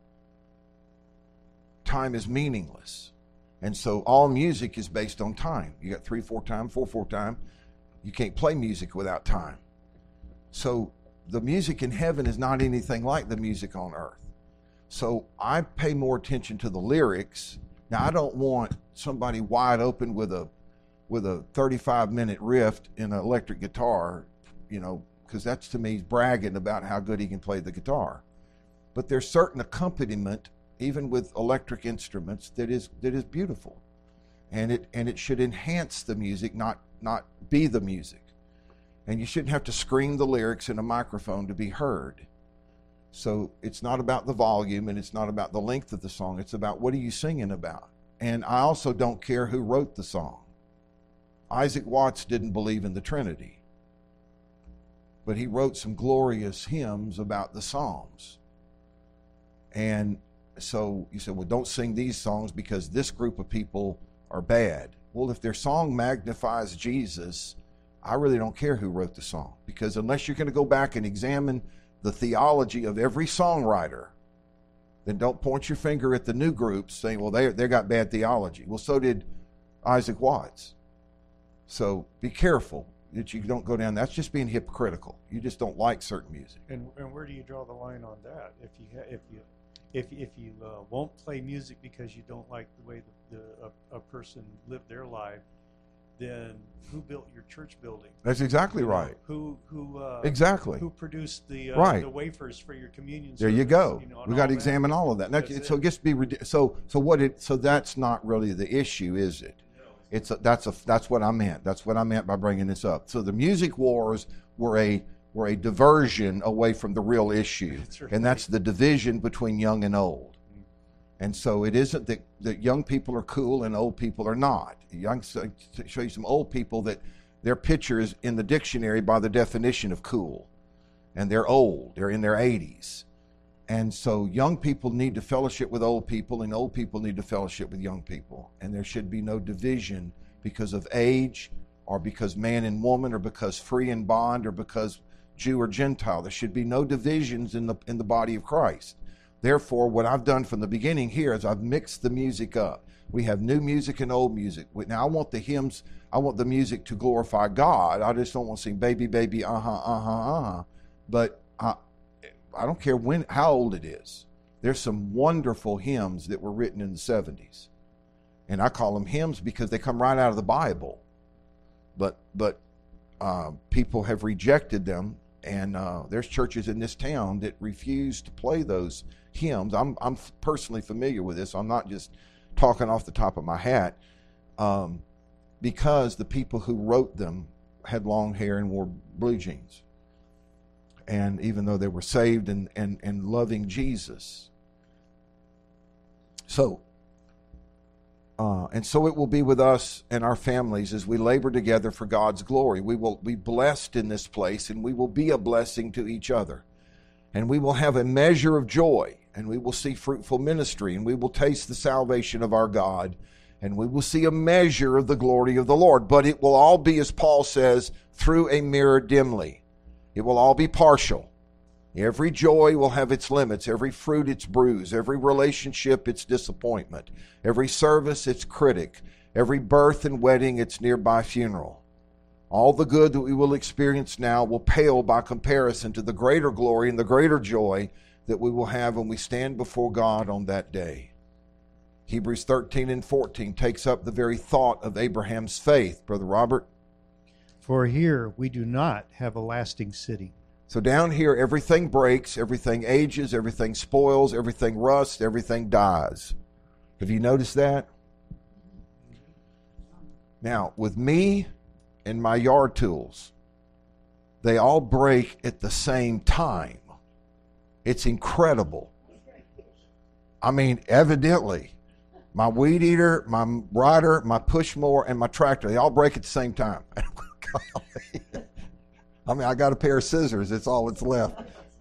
Time is meaningless. And so all music is based on time. You got three, four time, four, four time. You can't play music without time. So the music in heaven is not anything like the music on earth. So I pay more attention to the lyrics. Now, I don't want somebody wide open with a with a thirty-five minute riff in an electric guitar, you know, because that's to me bragging about how good he can play the guitar. But there's certain accompaniment, even with electric instruments, that is that is beautiful, and it and it should enhance the music, not not be the music. And you shouldn't have to scream the lyrics in a microphone to be heard. So it's not about the volume, and it's not about the length of the song. It's about what are you singing about. And I also don't care who wrote the song. Isaac Watts didn't believe in the Trinity, but he wrote some glorious hymns about the Psalms. And so you said, well, don't sing these songs because this group of people are bad. Well, if their song magnifies Jesus, I really don't care who wrote the song, because unless you're going to go back and examine the theology of every songwriter, then don't point your finger at the new groups saying, well, they they got bad theology. Well, so did Isaac Watts. So be careful that you don't go down. That's just being hypocritical. You just don't like certain music. And and where do you draw the line on that? If you ha- if you if if you uh, won't play music because you don't like the way the, the a, a person lived their life, then who built your church building? That's exactly You know, right. Who who uh, Exactly. who produced the uh, Right. the wafers for your communion? There you service, go. You know, and We all got to that. examine all of that. Now, That's so it. it gets to be ridiculous. So so what it so that's not really the issue, is it? It's a, that's a that's what I meant. That's what I meant by bringing this up. So the music wars were a were a diversion away from the real issue, That's right. and that's the division between young and old. And so it isn't that, that young people are cool and old people are not. Young, so to show you some old people that their picture is in the dictionary by the definition of cool, and they're old. They're in their eighties. And so young people need to fellowship with old people, and old people need to fellowship with young people. And there should be no division because of age, or because man and woman, or because free and bond, or because Jew or Gentile. There should be no divisions in the in the body of Christ. Therefore, what I've done from the beginning here is I've mixed the music up. We have new music and old music. Now, I want the hymns, I want the music to glorify God. I just don't want to sing baby, baby, uh-huh, uh-huh, uh-huh. But I, I don't care when, how old it is. There's some wonderful hymns that were written in the seventies. And I call them hymns because they come right out of the Bible. But but uh, people have rejected them, and uh, there's churches in this town that refuse to play those hymns. I'm I'm personally familiar with this. I'm not just talking off the top of my hat, um, because the people who wrote them had long hair and wore blue jeans. And even though they were saved and, and, and loving Jesus. So, uh, and so it will be with us and our families as we labor together for God's glory. We will be blessed in this place, and we will be a blessing to each other. And we will have a measure of joy, and we will see fruitful ministry, and we will taste the salvation of our God, and we will see a measure of the glory of the Lord. But it will all be, as Paul says, through a mirror dimly. It will all be partial. Every joy will have its limits, every fruit its bruise, every relationship its disappointment, every service its critic, every birth and wedding its nearby funeral. All the good that we will experience now will pale by comparison to the greater glory and the greater joy that we will have when we stand before God on that day. Hebrews thirteen and fourteen takes up the very thought of Abraham's faith. Brother Robert? For here we do not have a lasting city. So down here, everything breaks, everything ages, everything spoils, everything rusts, everything dies. Have you noticed that? Now, with me and my yard tools, they all break at the same time. It's incredible. I mean, evidently, my weed eater, my rider, my push mower, and my tractor, they all break at the same time. I mean, I got a pair of scissors. It's all that's left.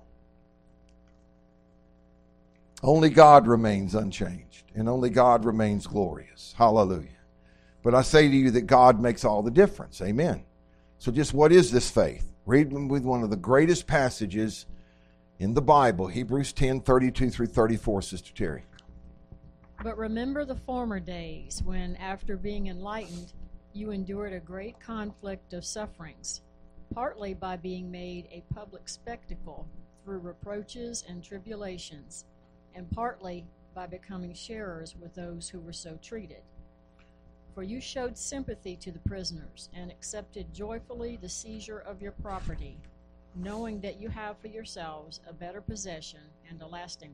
Only God remains unchanged, and only God remains glorious. Hallelujah. But I say to you that God makes all the difference. Amen. So just what is this faith? Read with one of the greatest passages in the Bible, Hebrews ten, thirty-two through thirty-four, Sister Terry. But remember the former days when, after being enlightened, you endured a great conflict of sufferings, partly by being made a public spectacle through reproaches and tribulations, and partly by becoming sharers with those who were so treated. For you showed sympathy to the prisoners and accepted joyfully the seizure of your property, knowing that you have for yourselves a better possession and a lasting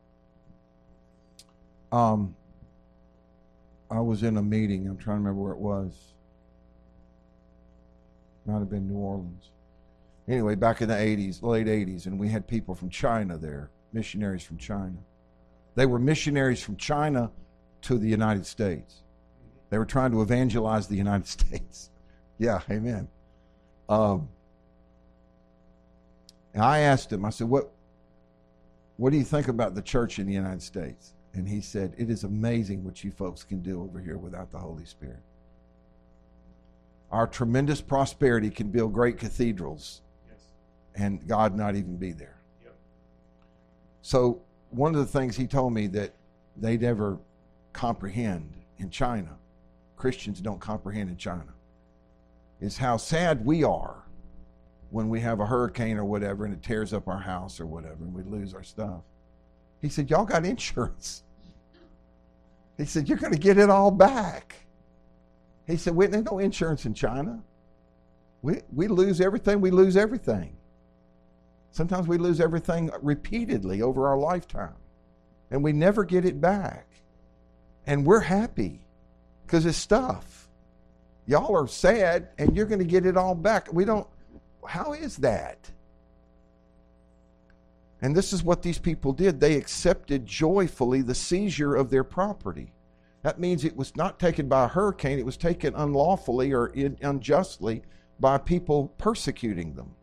one. Um, I was in a meeting. I'm trying to remember where it was. Might have been New Orleans. Anyway, back in the eighties, late eighties, and we had people from China there, missionaries from China. They were missionaries from China to the United States. They were trying to evangelize the United States. Yeah, amen. Um, and I asked him, I said, what, what do you think about the church in the United States? And he said, it is amazing what you folks can do over here without the Holy Spirit. Our tremendous prosperity can build great cathedrals, Yes. and God not even be there. Yep. So one of the things he told me that they never comprehend in China, Christians don't comprehend in China, is how sad we are when we have a hurricane or whatever and it tears up our house or whatever and we lose our stuff. He said, y'all got insurance. He said, you're going to get it all back. He said, "Wait, there's no insurance in China. We, we lose everything, we lose everything. Sometimes we lose everything repeatedly over our lifetime, and we never get it back. And we're happy because it's stuff. Y'all are sad, and you're going to get it all back. We don't, how is that?" And this is what these people did. They accepted joyfully the seizure of their property. That means it was not taken by a hurricane. It was taken unlawfully or unjustly by people persecuting them.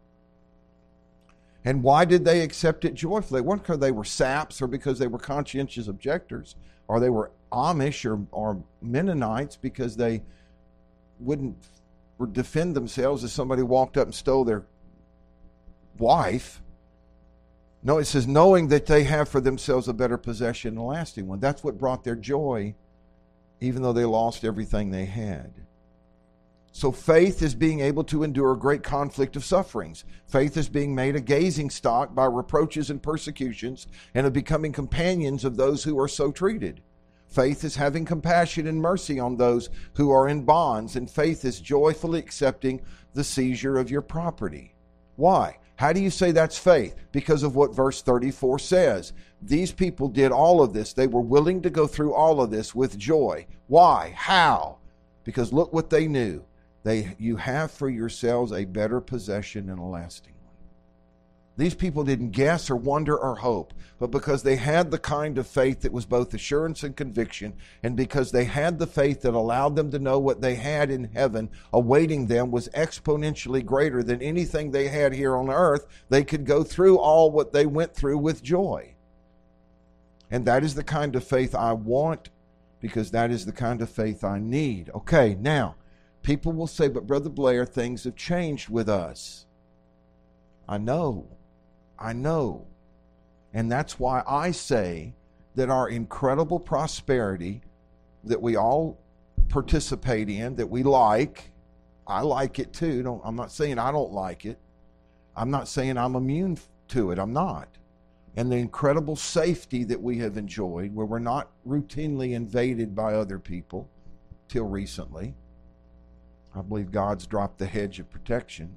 And why did they accept it joyfully? It wasn't because they were saps or because they were conscientious objectors, or they were Amish or, or Mennonites because they wouldn't defend themselves if somebody walked up and stole their wife. No, it says, knowing that they have for themselves a better possession and a lasting one. That's what brought their joy, even though they lost everything they had. So faith is being able to endure a great conflict of sufferings. Faith is being made a gazing stock by reproaches and persecutions, and of becoming companions of those who are so treated. Faith is having compassion and mercy on those who are in bonds, and faith is joyfully accepting the seizure of your property. Why? How do you say that's faith? Because of what verse thirty-four says. These people did all of this. They were willing to go through all of this with joy. Why? How? Because look what they knew. They, you have for yourselves a better possession and a lasting one. These people didn't guess or wonder or hope, but because they had the kind of faith that was both assurance and conviction, and because they had the faith that allowed them to know what they had in heaven awaiting them was exponentially greater than anything they had here on earth, they could go through all what they went through with joy. And that is the kind of faith I want, because that is the kind of faith I need. Okay, now, people will say, but Brother Blair, things have changed with us. I know. I know. And that's why I say that our incredible prosperity that we all participate in, that we like, I like it too. Don't, I'm not saying I don't like it. I'm not saying I'm immune to it. I'm not. And the incredible safety that we have enjoyed, where we're not routinely invaded by other people till recently. I believe God's dropped the hedge of protection.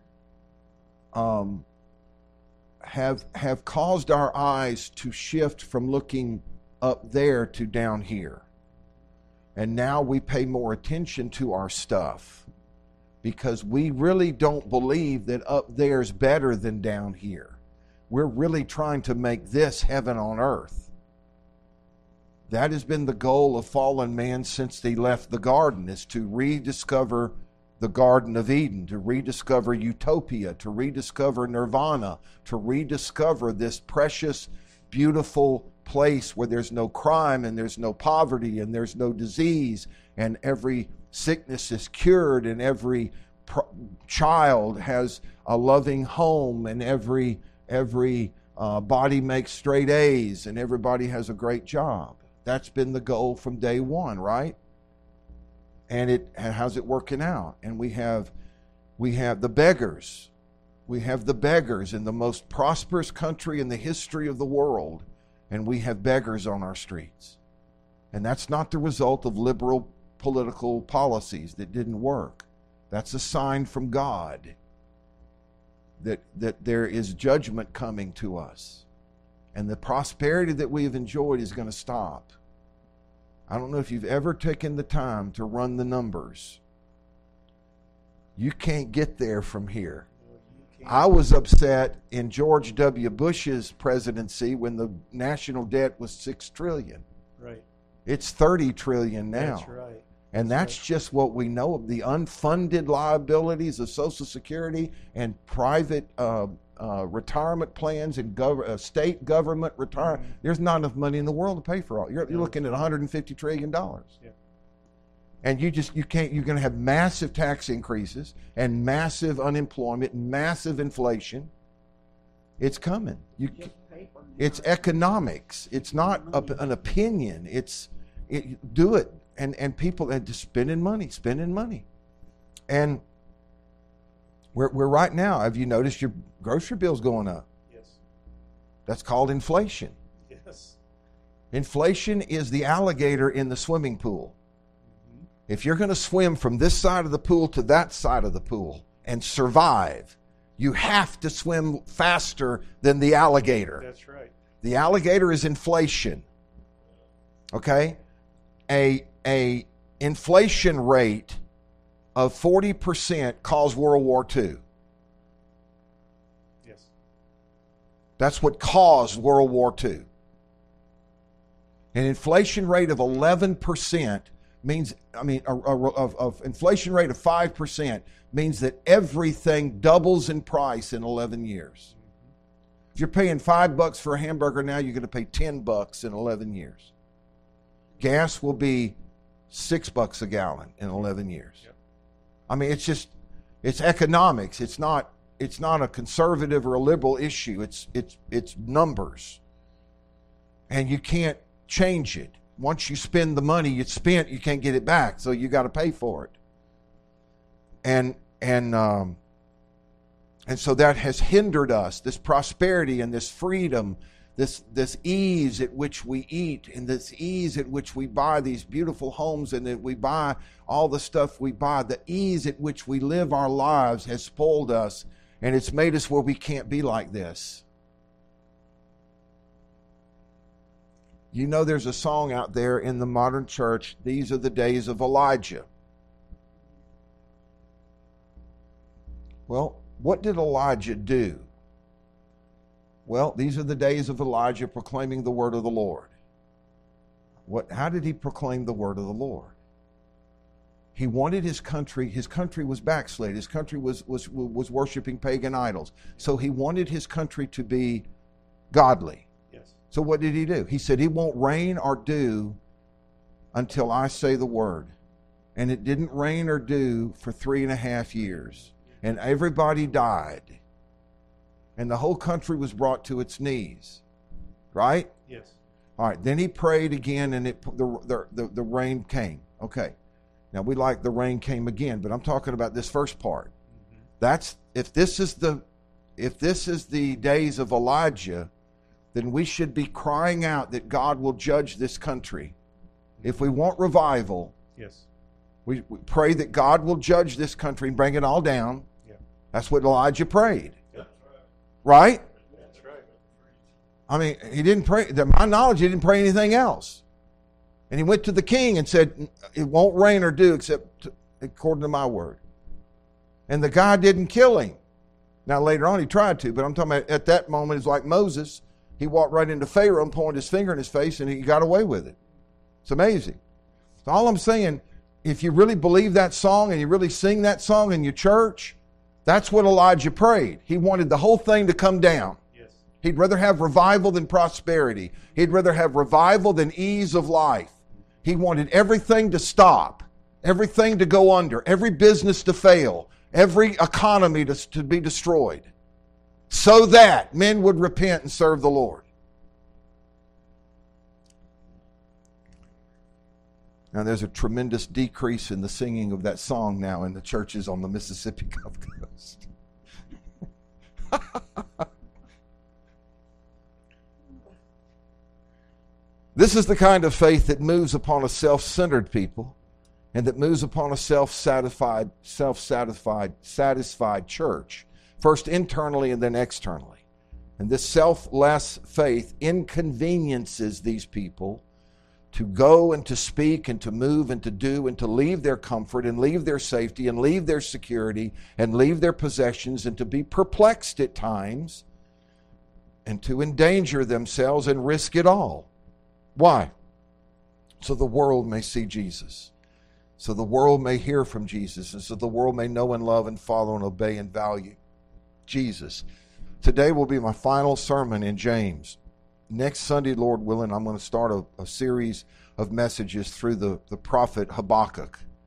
Um, have have caused our eyes to shift from looking up there to down here. And now we pay more attention to our stuff because we really don't believe that up there's better than down here. We're really trying to make this heaven on earth. That has been the goal of fallen man since they left the garden, is to rediscover the Garden of Eden, to rediscover utopia, to rediscover nirvana, to rediscover this precious, beautiful place where there's no crime and there's no poverty and there's no disease, and every sickness is cured, and every pro- child has a loving home, and every every uh, body makes straight A's, and everybody has a great job. That's been the goal from day one, right? And it how's it working out? And we have we have the beggars. We have the beggars in the most prosperous country in the history of the world, and we have beggars on our streets. And that's not the result of liberal political policies that didn't work. That's a sign from God that that there is judgment coming to us. And the prosperity that we have enjoyed is going to stop. I don't know if you've ever taken the time to run the numbers. You can't get there from here. I was upset in George W. Bush's presidency when the national debt was six trillion dollars. Right. It's thirty trillion dollars now. That's right. And that's right. just what we know of the unfunded liabilities of Social Security and private uh, uh, retirement plans and gov- uh, state government retirement. Mm-hmm. There's not enough money in the world to pay for all. You're, you're looking at one hundred fifty trillion dollars. Yeah. And you just, you can't, you're going to have massive tax increases and massive unemployment, massive inflation. It's coming. You, it's economics. It's not a, an opinion. It's, it, do it. And, and people are just spending money, spending money. And we're, we're right now, have you noticed your grocery bill's going up? Yes. That's called inflation. Yes. Inflation is the alligator in the swimming pool. Mm-hmm. If you're going to swim from this side of the pool to that side of the pool and survive, you have to swim faster than the alligator. That's right. The alligator is inflation. Okay? A, a inflation rate of forty percent caused World War Two. Yes. That's what caused World War Two. An inflation rate of eleven percent means, I mean, a, a, of, of inflation rate of five percent means that everything doubles in price in eleven years. If you're paying five bucks for a hamburger now, you're going to pay ten bucks in eleven years. Gas will be six bucks a gallon in eleven years. Yep. I mean, it's just, it's economics. It's not, it's not a conservative or a liberal issue. It's, it's, it's numbers. And you can't change it. Once you spend the money you spent, you can't get it back. So you got to pay for it. And, and, um, and so that has hindered us, this prosperity and this freedom, this, this ease at which we eat and this ease at which we buy these beautiful homes and that we buy all the stuff we buy. The ease at which we live our lives has spoiled us, and it's made us where we can't be like this. You know, there's a song out there in the modern church, "These are the days of Elijah." Well, what did Elijah do? Well, these are the days of Elijah proclaiming the word of the Lord. What? How did he proclaim the word of the Lord? He wanted his country, his country was backslid. His country was, was, was worshiping pagan idols. So he wanted his country to be godly. Yes. So what did he do? He said, "It won't rain or dew until I say the word." And it didn't rain or dew for three and a half years. And everybody died. And the whole country was brought to its knees. Right? Yes. All right. Then he prayed again, and it the the, the, the rain came. Okay. Now we like the rain came again, but I'm talking about this first part. Mm-hmm. That's if this is the if this is the days of Elijah, then we should be crying out that God will judge this country. If we want revival, yes, we, we pray that God will judge this country and bring it all down. Yeah. That's what Elijah prayed. Yeah. Right? That's right. I mean, he didn't pray, to my knowledge, he didn't pray anything else. And he went to the king and said, "It won't rain or dew except to, according to my word." And the guy didn't kill him. Now, later on, he tried to, but I'm talking about at that moment, it's like Moses. He walked right into Pharaoh and pointed his finger in his face, and he got away with it. It's amazing. So all I'm saying, if you really believe that song and you really sing that song in your church, that's what Elijah prayed. He wanted the whole thing to come down. Yes. He'd rather have revival than prosperity. He'd rather have revival than ease of life. He wanted everything to stop, everything to go under, every business to fail, every economy to, to be destroyed, so that men would repent and serve the Lord. Now, there's a tremendous decrease in the singing of that song now in the churches on the Mississippi Gulf Coast. This is the kind of faith that moves upon a self-centered people and that moves upon a self-satisfied, self-satisfied, satisfied church, first internally and then externally. And this selfless faith inconveniences these people to go and to speak and to move and to do and to leave their comfort and leave their safety and leave their security and leave their possessions and to be perplexed at times and to endanger themselves and risk it all. Why? So the world may see Jesus. So the world may hear from Jesus. And so the world may know and love and follow and obey and value Jesus. Today will be my final sermon in James. Next Sunday, Lord willing, I'm going to start a, a series of messages through the, the prophet Habakkuk.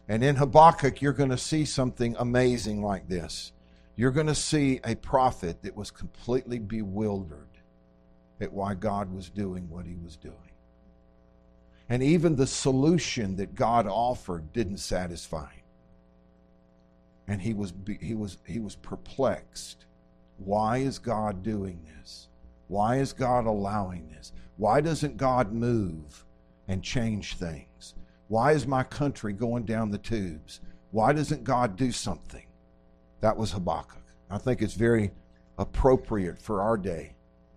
And in Habakkuk, you're going to see something amazing like this. You're going to see a prophet that was completely bewildered at why God was doing what he was doing. And even the solution that God offered didn't satisfy him. And he was he was he was perplexed. Why is God doing this? Why is God allowing this? Why doesn't God move and change things? Why is my country going down the tubes? Why doesn't God do something? That was Habakkuk. I think it's very appropriate for our day.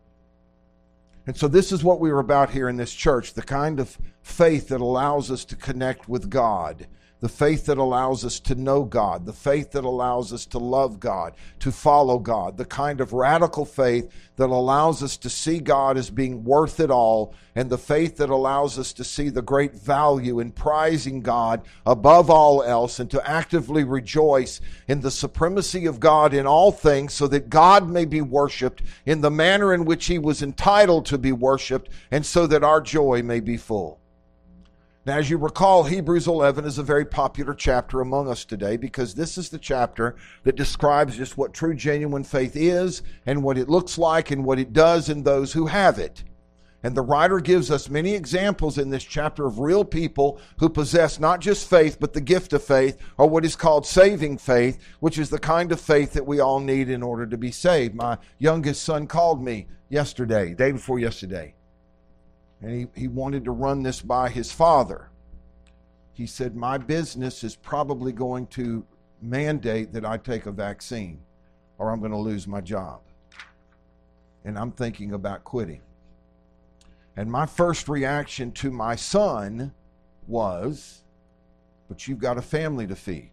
And so this is what we were about here in this church, the kind of faith that allows us to connect with God, the faith that allows us to know God, the faith that allows us to love God, to follow God, the kind of radical faith that allows us to see God as being worth it all, and the faith that allows us to see the great value in prizing God above all else and to actively rejoice in the supremacy of God in all things so that God may be worshiped in the manner in which he was entitled to be worshiped and so that our joy may be full. Now, as you recall, Hebrews eleven is a very popular chapter among us today because this is the chapter that describes just what true, genuine faith is and what it looks like and what it does in those who have it. And the writer gives us many examples in this chapter of real people who possess not just faith, but the gift of faith, or what is called saving faith, which is the kind of faith that we all need in order to be saved. My youngest son called me yesterday, day before yesterday. And he, he wanted to run this by his father. He said, my business is probably going to mandate that I take a vaccine or I'm going to lose my job. And I'm thinking about quitting. And my first reaction to my son was, but you've got a family to feed.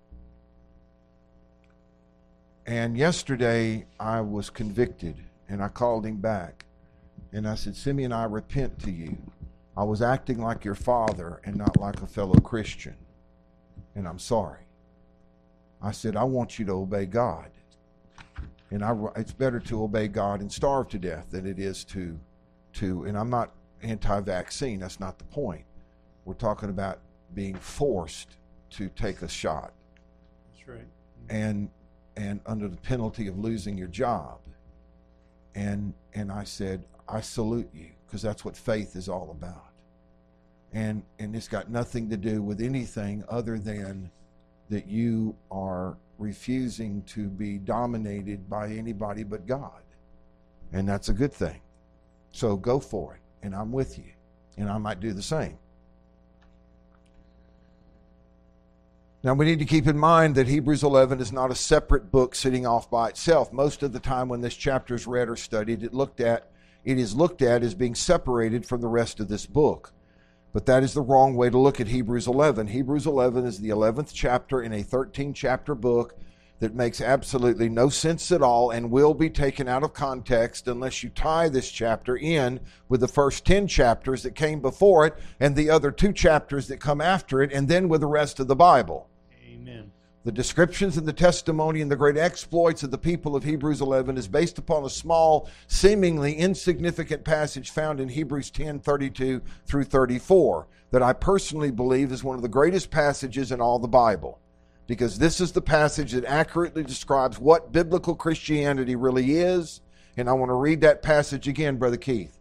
And yesterday I was convicted and I called him back. And I said, Simeon, I repent to you. I was acting like your father and not like a fellow Christian. And I'm sorry. I said, I want you to obey God. And I, it's better to obey God and starve to death than it is to, to, and I'm not anti-vaccine. That's not the point. We're talking about being forced to take a shot. That's right. And, and under the penalty of losing your job. And, and I said, I salute you, because that's what faith is all about. And and it's got nothing to do with anything other than that you are refusing to be dominated by anybody but God. And that's a good thing. So go for it. And I'm with you. And I might do the same. Now we need to keep in mind that Hebrews eleven is not a separate book sitting off by itself. Most of the time when this chapter is read or studied, it looked at It is looked at as being separated from the rest of this book. But that is the wrong way to look at Hebrews eleven. Hebrews eleven is the eleventh chapter in a thirteen-chapter book that makes absolutely no sense at all and will be taken out of context unless you tie this chapter in with the first ten chapters that came before it and the other two chapters that come after it, and then with the rest of the Bible. Amen. The descriptions and the testimony and the great exploits of the people of Hebrews eleven is based upon a small, seemingly insignificant passage found in Hebrews ten, thirty-two through thirty-four that I personally believe is one of the greatest passages in all the Bible. Because this is the passage that accurately describes what biblical Christianity really is. And I want to read that passage again, Brother Keith.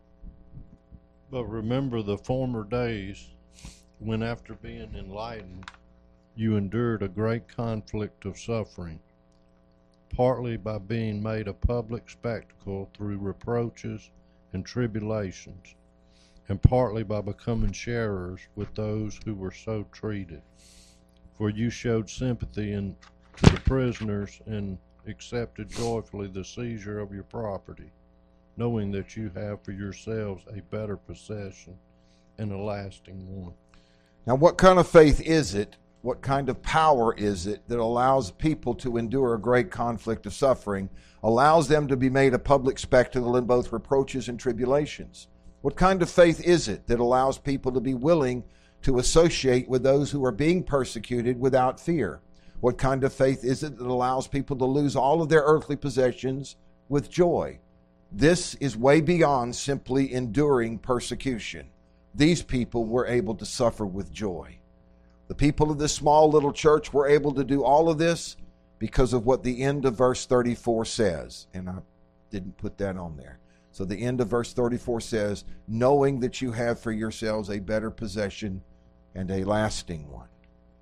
But remember the former days when after being enlightened, you endured a great conflict of suffering, partly by being made a public spectacle through reproaches and tribulations, and partly by becoming sharers with those who were so treated. For you showed sympathy in, to the prisoners and accepted joyfully the seizure of your property, knowing that you have for yourselves a better possession and a lasting one. Now, what kind of faith is it? What kind of power is it that allows people to endure a great conflict of suffering, allows them to be made a public spectacle in both reproaches and tribulations? What kind of faith is it that allows people to be willing to associate with those who are being persecuted without fear? What kind of faith is it that allows people to lose all of their earthly possessions with joy? This is way beyond simply enduring persecution. These people were able to suffer with joy. The people of this small little church were able to do all of this because of what the end of verse thirty-four says. And I didn't put that on there. So the end of verse thirty-four says, knowing that you have for yourselves a better possession and a lasting one.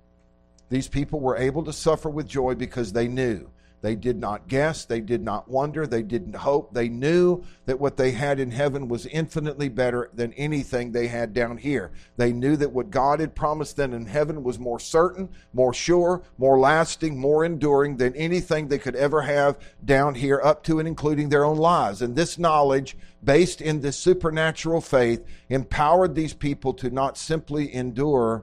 These people were able to suffer with joy because they knew. They did not guess. They did not wonder. They didn't hope. They knew that what they had in heaven was infinitely better than anything they had down here. They knew that what God had promised them in heaven was more certain, more sure, more lasting, more enduring than anything they could ever have down here, up to and including their own lives. And this knowledge, based in this supernatural faith, empowered these people to not simply endure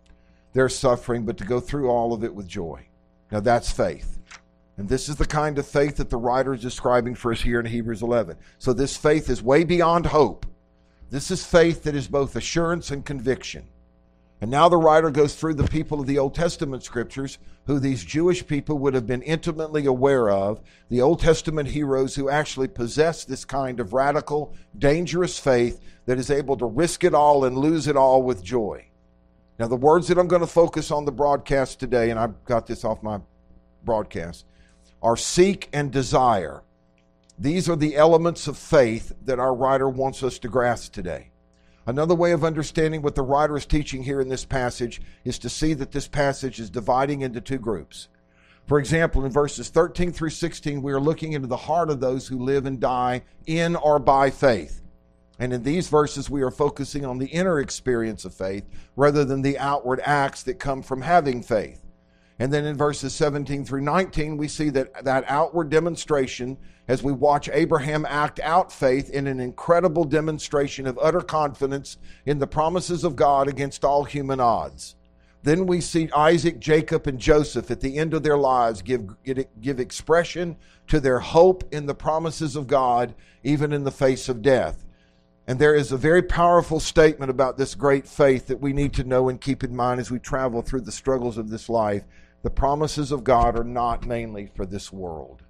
their suffering, but to go through all of it with joy. Now that's faith. And this is the kind of faith that the writer is describing for us here in Hebrews eleven. So this faith is way beyond hope. This is faith that is both assurance and conviction. And now the writer goes through the people of the Old Testament scriptures who these Jewish people would have been intimately aware of, the Old Testament heroes who actually possess this kind of radical, dangerous faith that is able to risk it all and lose it all with joy. Now the words that I'm going to focus on the broadcast today, and I got this off my broadcast, are seek and desire. These are the elements of faith that our writer wants us to grasp today. Another way of understanding what the writer is teaching here in this passage is to see that this passage is dividing into two groups. For example, in verses thirteen through sixteen, we are looking into the heart of those who live and die in or by faith. And in these verses, we are focusing on the inner experience of faith rather than the outward acts that come from having faith. And then in verses seventeen through nineteen, we see that that outward demonstration as we watch Abraham act out faith in an incredible demonstration of utter confidence in the promises of God against all human odds. Then we see Isaac, Jacob, and Joseph at the end of their lives give, give expression to their hope in the promises of God, even in the face of death. And there is a very powerful statement about this great faith that we need to know and keep in mind as we travel through the struggles of this life. The promises of God are not mainly for this world.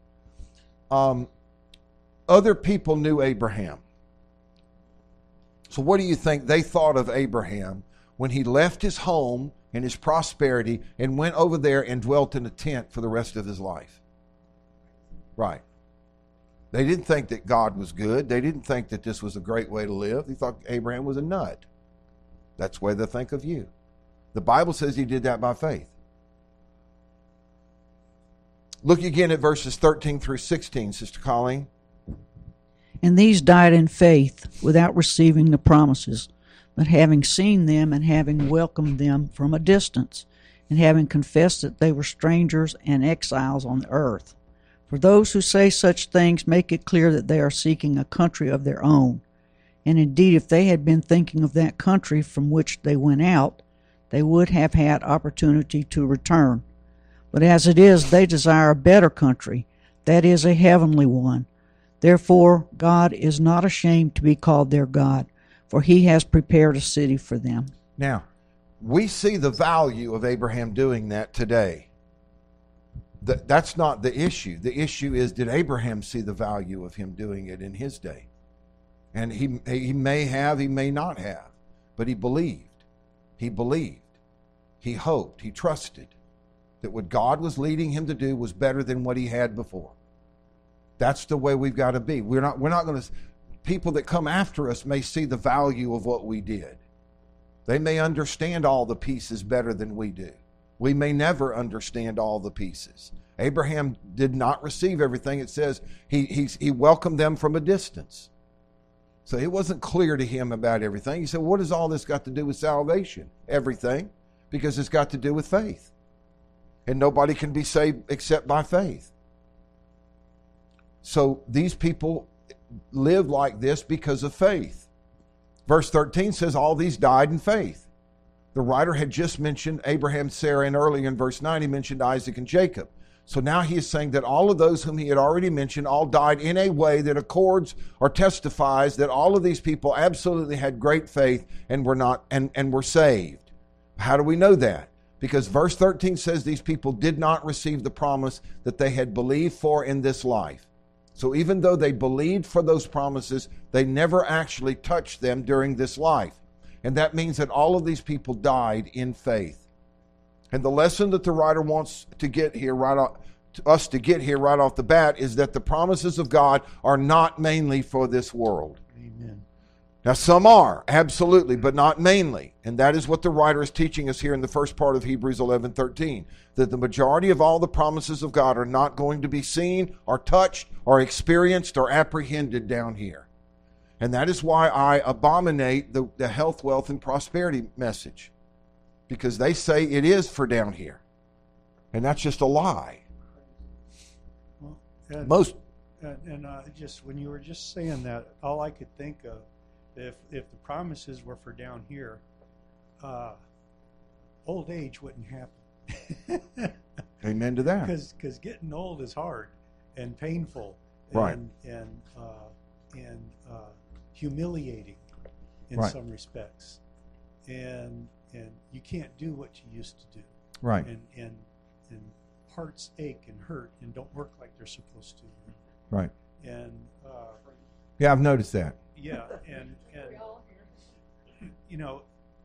Um, other people knew Abraham. So what do you think they thought of Abraham when he left his home and his prosperity and went over there and dwelt in a tent for the rest of his life? Right. They didn't think that God was good. They didn't think that this was a great way to live. They thought Abraham was a nut. That's the way they think of you. The Bible says he did that by faith. Look again at verses thirteen through sixteen, Sister Colleen. And these died in faith without receiving the promises, but having seen them and having welcomed them from a distance, and having confessed that they were strangers and exiles on the earth. For those who say such things make it clear that they are seeking a country of their own. And indeed, if they had been thinking of that country from which they went out, they would have had opportunity to return. But as it is, they desire a better country, that is, a heavenly one. Therefore, God is not ashamed to be called their God, for he has prepared a city for them. Now, we see the value of Abraham doing that today. That's not the issue. The issue is, did Abraham see the value of him doing it in his day? And he, he may have, he may not have, but he believed. He believed. He hoped. He trusted that what God was leading him to do was better than what he had before. That's the way we've got to be. We're not, we're not going to, people that come after us may see the value of what we did. They may understand all the pieces better than we do. We may never understand all the pieces. Abraham did not receive everything. It says he, he, he welcomed them from a distance. So it wasn't clear to him about everything. He said, what has all this got to do with salvation? Everything, because it's got to do with faith. And nobody can be saved except by faith. So these people lived like this because of faith. Verse thirteen says all these died in faith. The writer had just mentioned Abraham, Sarah, and earlier in verse nine he mentioned Isaac and Jacob. So now he is saying that all of those whom he had already mentioned all died in a way that accords or testifies that all of these people absolutely had great faith and were not and, and were saved. How do we know that? Because verse thirteen says these people did not receive the promise that they had believed for in this life. So even though they believed for those promises, they never actually touched them during this life. And that means that all of these people died in faith. And the lesson that the writer wants to get here right off, to us to get here right off the bat is that the promises of God are not mainly for this world. Amen. Now, some are, absolutely, but not mainly. And that is what the writer is teaching us here in the first part of Hebrews eleven thirteen, that the majority of all the promises of God are not going to be seen or touched or experienced or apprehended down here. And that is why I abominate the, the health, wealth, and prosperity message, because they say it is for down here. And that's just a lie. Well, and, Most and, and uh, just when you were just saying that, all I could think of, if if the promises were for down here, uh, old age wouldn't happen. Amen to that. Because getting old is hard and painful, Right. and and uh, and uh, humiliating in Right. some respects, and and you can't do what you used to do, Right. and and and hearts ache and hurt and don't work like they're supposed to, Right. and uh, Yeah, I've noticed that. yeah, and and you know,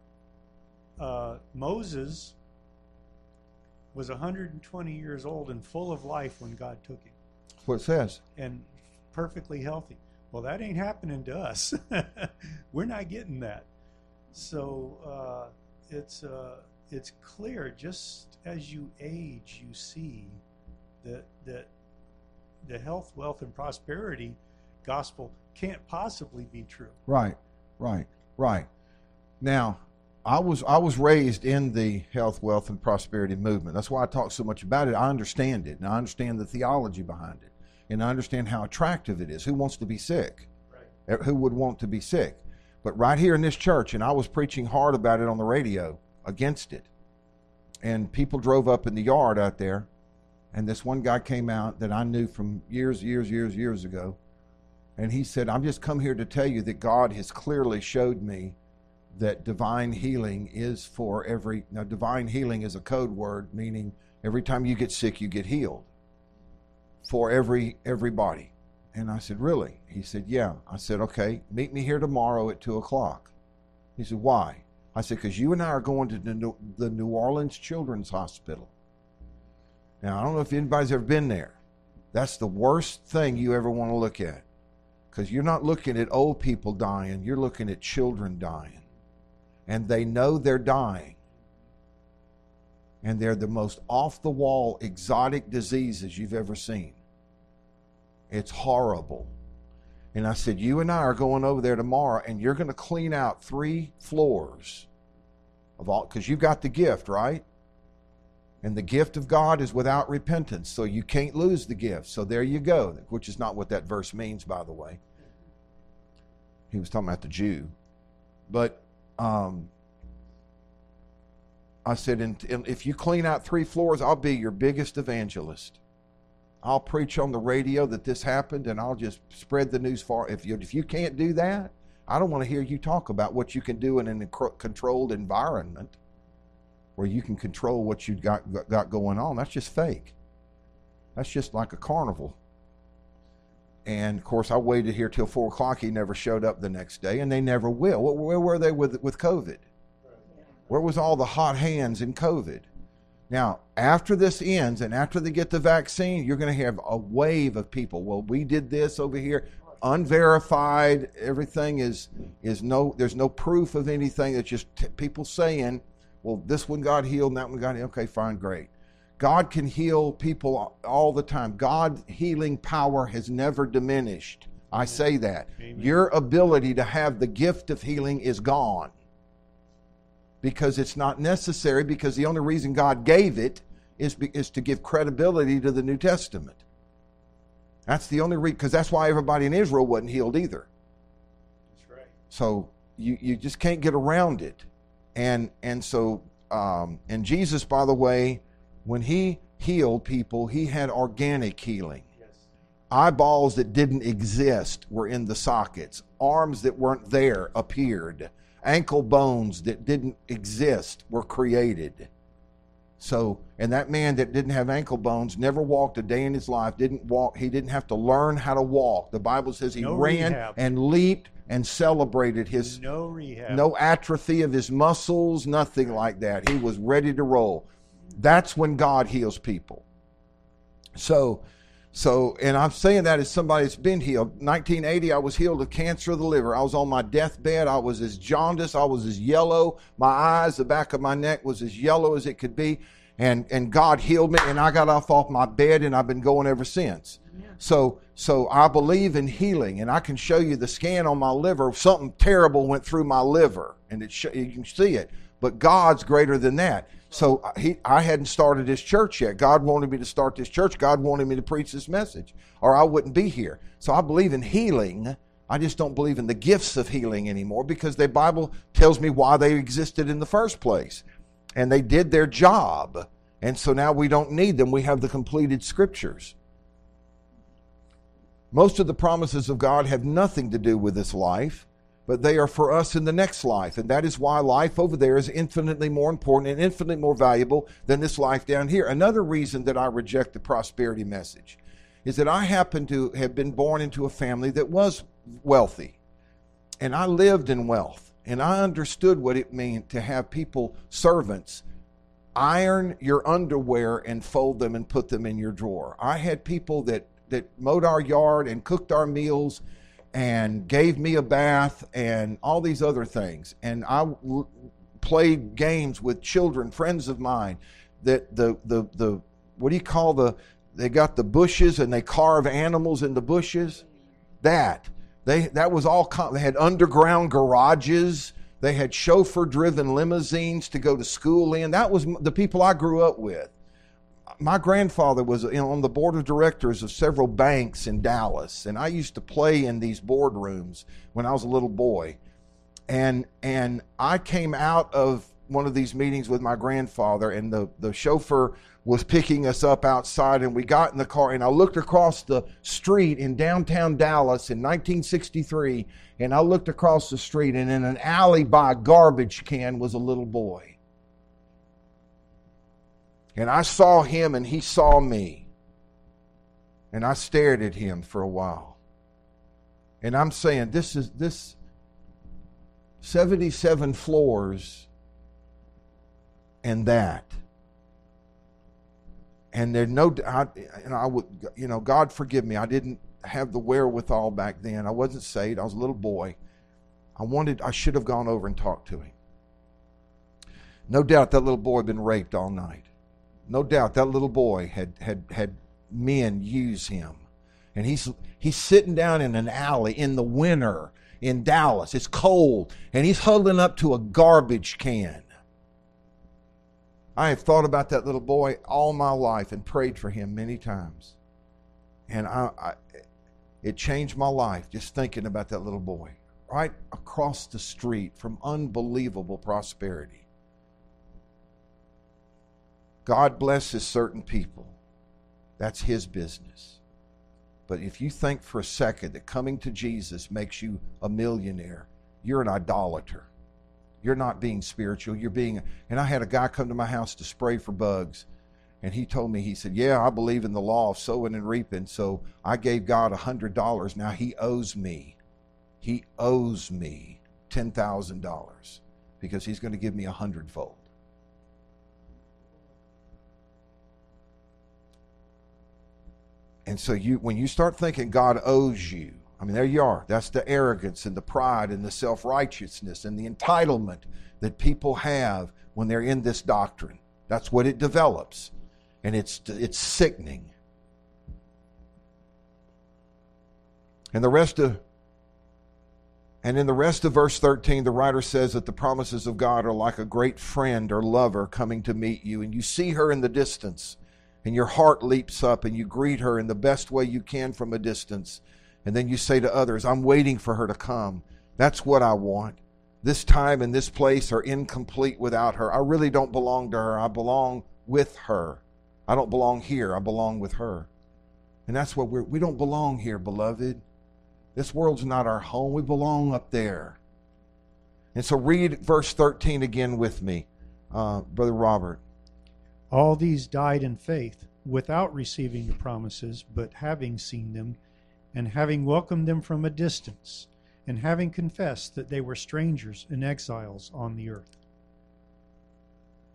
uh, Moses was one hundred twenty years old and full of life when God took him, That's what it says. and perfectly healthy. Well, that ain't happening to us. We're not getting that. So uh, it's uh, it's clear, just as you age, you see that that the health, wealth, and prosperity gospel can't possibly be true. Right, right, right. Now, I was I was raised in the health, wealth, and prosperity movement. That's why I talk so much about it. I understand it, and I understand the theology behind it, and I understand how attractive it is. Who wants to be sick? Right. Who would want to be sick? But right here in this church, and I was preaching hard about it on the radio against it, and people drove up in the yard out there, and this one guy came out that I knew from years, years, years, years ago, and he said, "I'm just come here to tell you that God has clearly showed me that divine healing is for every..." Now, divine healing is a code word, meaning every time you get sick, you get healed. For every everybody. And I said, "Really?" He said, "Yeah." I said, "Okay, meet me here tomorrow at two o'clock. He said, "Why?" I said, "Because you and I are going to the New, the New Orleans Children's Hospital." Now, I don't know if anybody's ever been there. That's the worst thing you ever want to look at. Because you're not looking at old people dying, you're looking at children dying. And they know they're dying. And they're the most off-the-wall, exotic diseases you've ever seen. It's horrible. And I said, "You and I are going over there tomorrow, and you're going to clean out three floors of all, because you've got the gift, right? And the gift of God is without repentance, so you can't lose the gift. So there you go," which is not what that verse means, by the way. He was talking about the Jew. But um, I said, and, and if you clean out three floors, I'll be your biggest evangelist. I'll preach on the radio that this happened, and I'll just spread the news far. If you if you can't do that, I don't want to hear you talk about what you can do in a controlled environment where you can control what you've got, got going on. That's just fake. That's just like a carnival. And, of course, I waited here till four o'clock. He never showed up the next day, and they never will. Where were they with, with COVID? Where was all the hot hands in COVID? Now, after this ends and after they get the vaccine, you're going to have a wave of people. Well, we did this over here. Unverified. Everything is, is no, there's no proof of anything. It's just t- people saying, well, this one got healed and that one got healed. Okay, fine, great. God can heal people all the time. God's healing power has never diminished. I say that. Amen. Your ability to have the gift of healing is gone. Because it's not necessary, because the only reason God gave it is, be, is to give credibility to the New Testament. That's the only reason, because that's why everybody in Israel wasn't healed either. That's right. So you, you just can't get around it. And and so, um, and Jesus, by the way, when he healed people, he had organic healing. Yes. Eyeballs that didn't exist were in the sockets. Arms that weren't there appeared. Ankle bones that didn't exist were created. So, and that man that didn't have ankle bones never walked a day in his life, didn't walk, he didn't have to learn how to walk. The Bible says he No ran rehab. and leaped and celebrated his, No rehab. no atrophy of his muscles, nothing like that. He was ready to roll. That's when God heals people. So, so, and I'm saying that as somebody that's been healed. nineteen eighty, I was healed of cancer of the liver. I was on my deathbed. I was as jaundiced. I was as yellow. My eyes, the back of my neck was as yellow as it could be. And, and God healed me, and I got off off my bed, and I've been going ever since. Yeah. So, so I believe in healing, and I can show you the scan on my liver. Something terrible went through my liver, and it sh- you can see it. But God's greater than that. So he, I hadn't started this church yet. God wanted me to start this church. God wanted me to preach this message, or I wouldn't be here. So I believe in healing. I just don't believe in the gifts of healing anymore, because the Bible tells me why they existed in the first place. And they did their job. And so now we don't need them. We have the completed scriptures. Most of the promises of God have nothing to do with this life, but they are for us in the next life. And that is why life over there is infinitely more important and infinitely more valuable than this life down here. Another reason that I reject the prosperity message is that I happen to have been born into a family that was wealthy. And I lived in wealth. And I understood what it meant to have people, servants, iron your underwear and fold them and put them in your drawer. I had people that, that mowed our yard and cooked our meals and gave me a bath and all these other things. And I w- played games with children, friends of mine, that the, the, the, what do you call the, they got the bushes and they carve animals in the bushes. That. They, that was all, they had underground garages. They had chauffeur-driven limousines to go to school in. That was the people I grew up with. My grandfather was on the board of directors of several banks in Dallas, and I used to play in these boardrooms when I was a little boy. And and I came out of one of these meetings with my grandfather, and the, the chauffeur was picking us up outside, and we got in the car, and I looked across the street in downtown Dallas in nineteen sixty-three, and I looked across the street, and in an alley by a garbage can was a little boy. And I saw him, and he saw me. And I stared at him for a while. And I'm saying, this is this seventy-seven floors and that. And there's no, I, and I would, you know, God forgive me. I didn't have the wherewithal back then. I wasn't saved. I was a little boy. I wanted, I should have gone over and talked to him. No doubt that little boy had been raped all night. No doubt that little boy had, had, had men use him. And he's, he's sitting down in an alley in the winter in Dallas. It's cold. And he's huddling up to a garbage can. I have thought about that little boy all my life and prayed for him many times. And I, I, it changed my life just thinking about that little boy right across the street from unbelievable prosperity. God blesses certain people. That's His business. But if you think for a second that coming to Jesus makes you a millionaire, you're an idolater. You're not being spiritual. You're being, and I had a guy come to my house to spray for bugs. And he told me, he said, yeah, I believe in the law of sowing and reaping. So I gave God one hundred dollars. Now He owes me. He owes me ten thousand dollars because He's going to give me a hundredfold. And so you, when you start thinking God owes you, I mean, there you are. That's the arrogance and the pride and the self-righteousness and the entitlement that people have when they're in this doctrine. That's what it develops. And it's it's sickening. And the rest of and in the rest of verse thirteen, the writer says that the promises of God are like a great friend or lover coming to meet you. And you see her in the distance, and your heart leaps up, and you greet her in the best way you can from a distance. And then you say to others, I'm waiting for her to come. That's what I want. This time and this place are incomplete without her. I really don't belong to her. I belong with her. I don't belong here. I belong with her. And that's what we're, we don't belong here, beloved. This world's not our home. We belong up there. And so read verse thirteen again with me, uh, Brother Robert. All these died in faith, without receiving the promises, but having seen them, and having welcomed them from a distance, and having confessed that they were strangers and exiles on the earth.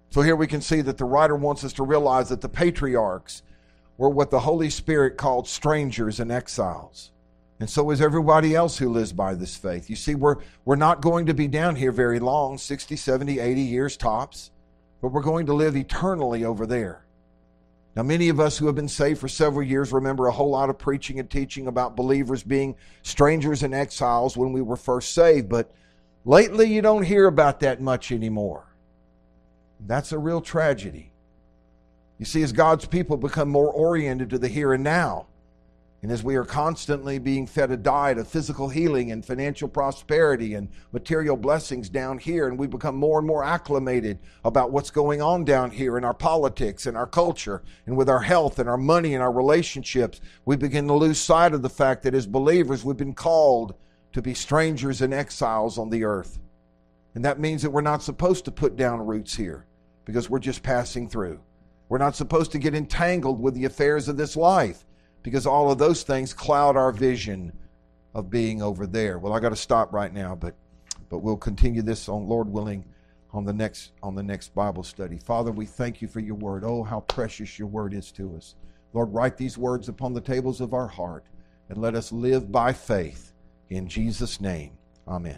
So here we can see that the writer wants us to realize that the patriarchs were what the Holy Spirit called strangers and exiles. And so is everybody else who lives by this faith. You see, we're, we're not going to be down here very long, sixty, seventy, eighty years tops, but we're going to live eternally over there. Now, many of us who have been saved for several years remember a whole lot of preaching and teaching about believers being strangers and exiles when we were first saved, but lately you don't hear about that much anymore. That's a real tragedy. You see, as God's people become more oriented to the here and now, and as we are constantly being fed a diet of physical healing and financial prosperity and material blessings down here, and we become more and more acclimated about what's going on down here in our politics and our culture and with our health and our money and our relationships, we begin to lose sight of the fact that as believers we've been called to be strangers and exiles on the earth. And that means that we're not supposed to put down roots here because we're just passing through. We're not supposed to get entangled with the affairs of this life, because all of those things cloud our vision of being over there. Well, I got to stop right now, but but we'll continue this on, Lord willing, on the next on the next Bible study. Father, we thank you for your word. Oh, how precious your word is to us. Lord, write these words upon the tables of our heart and let us live by faith. In Jesus' name, amen.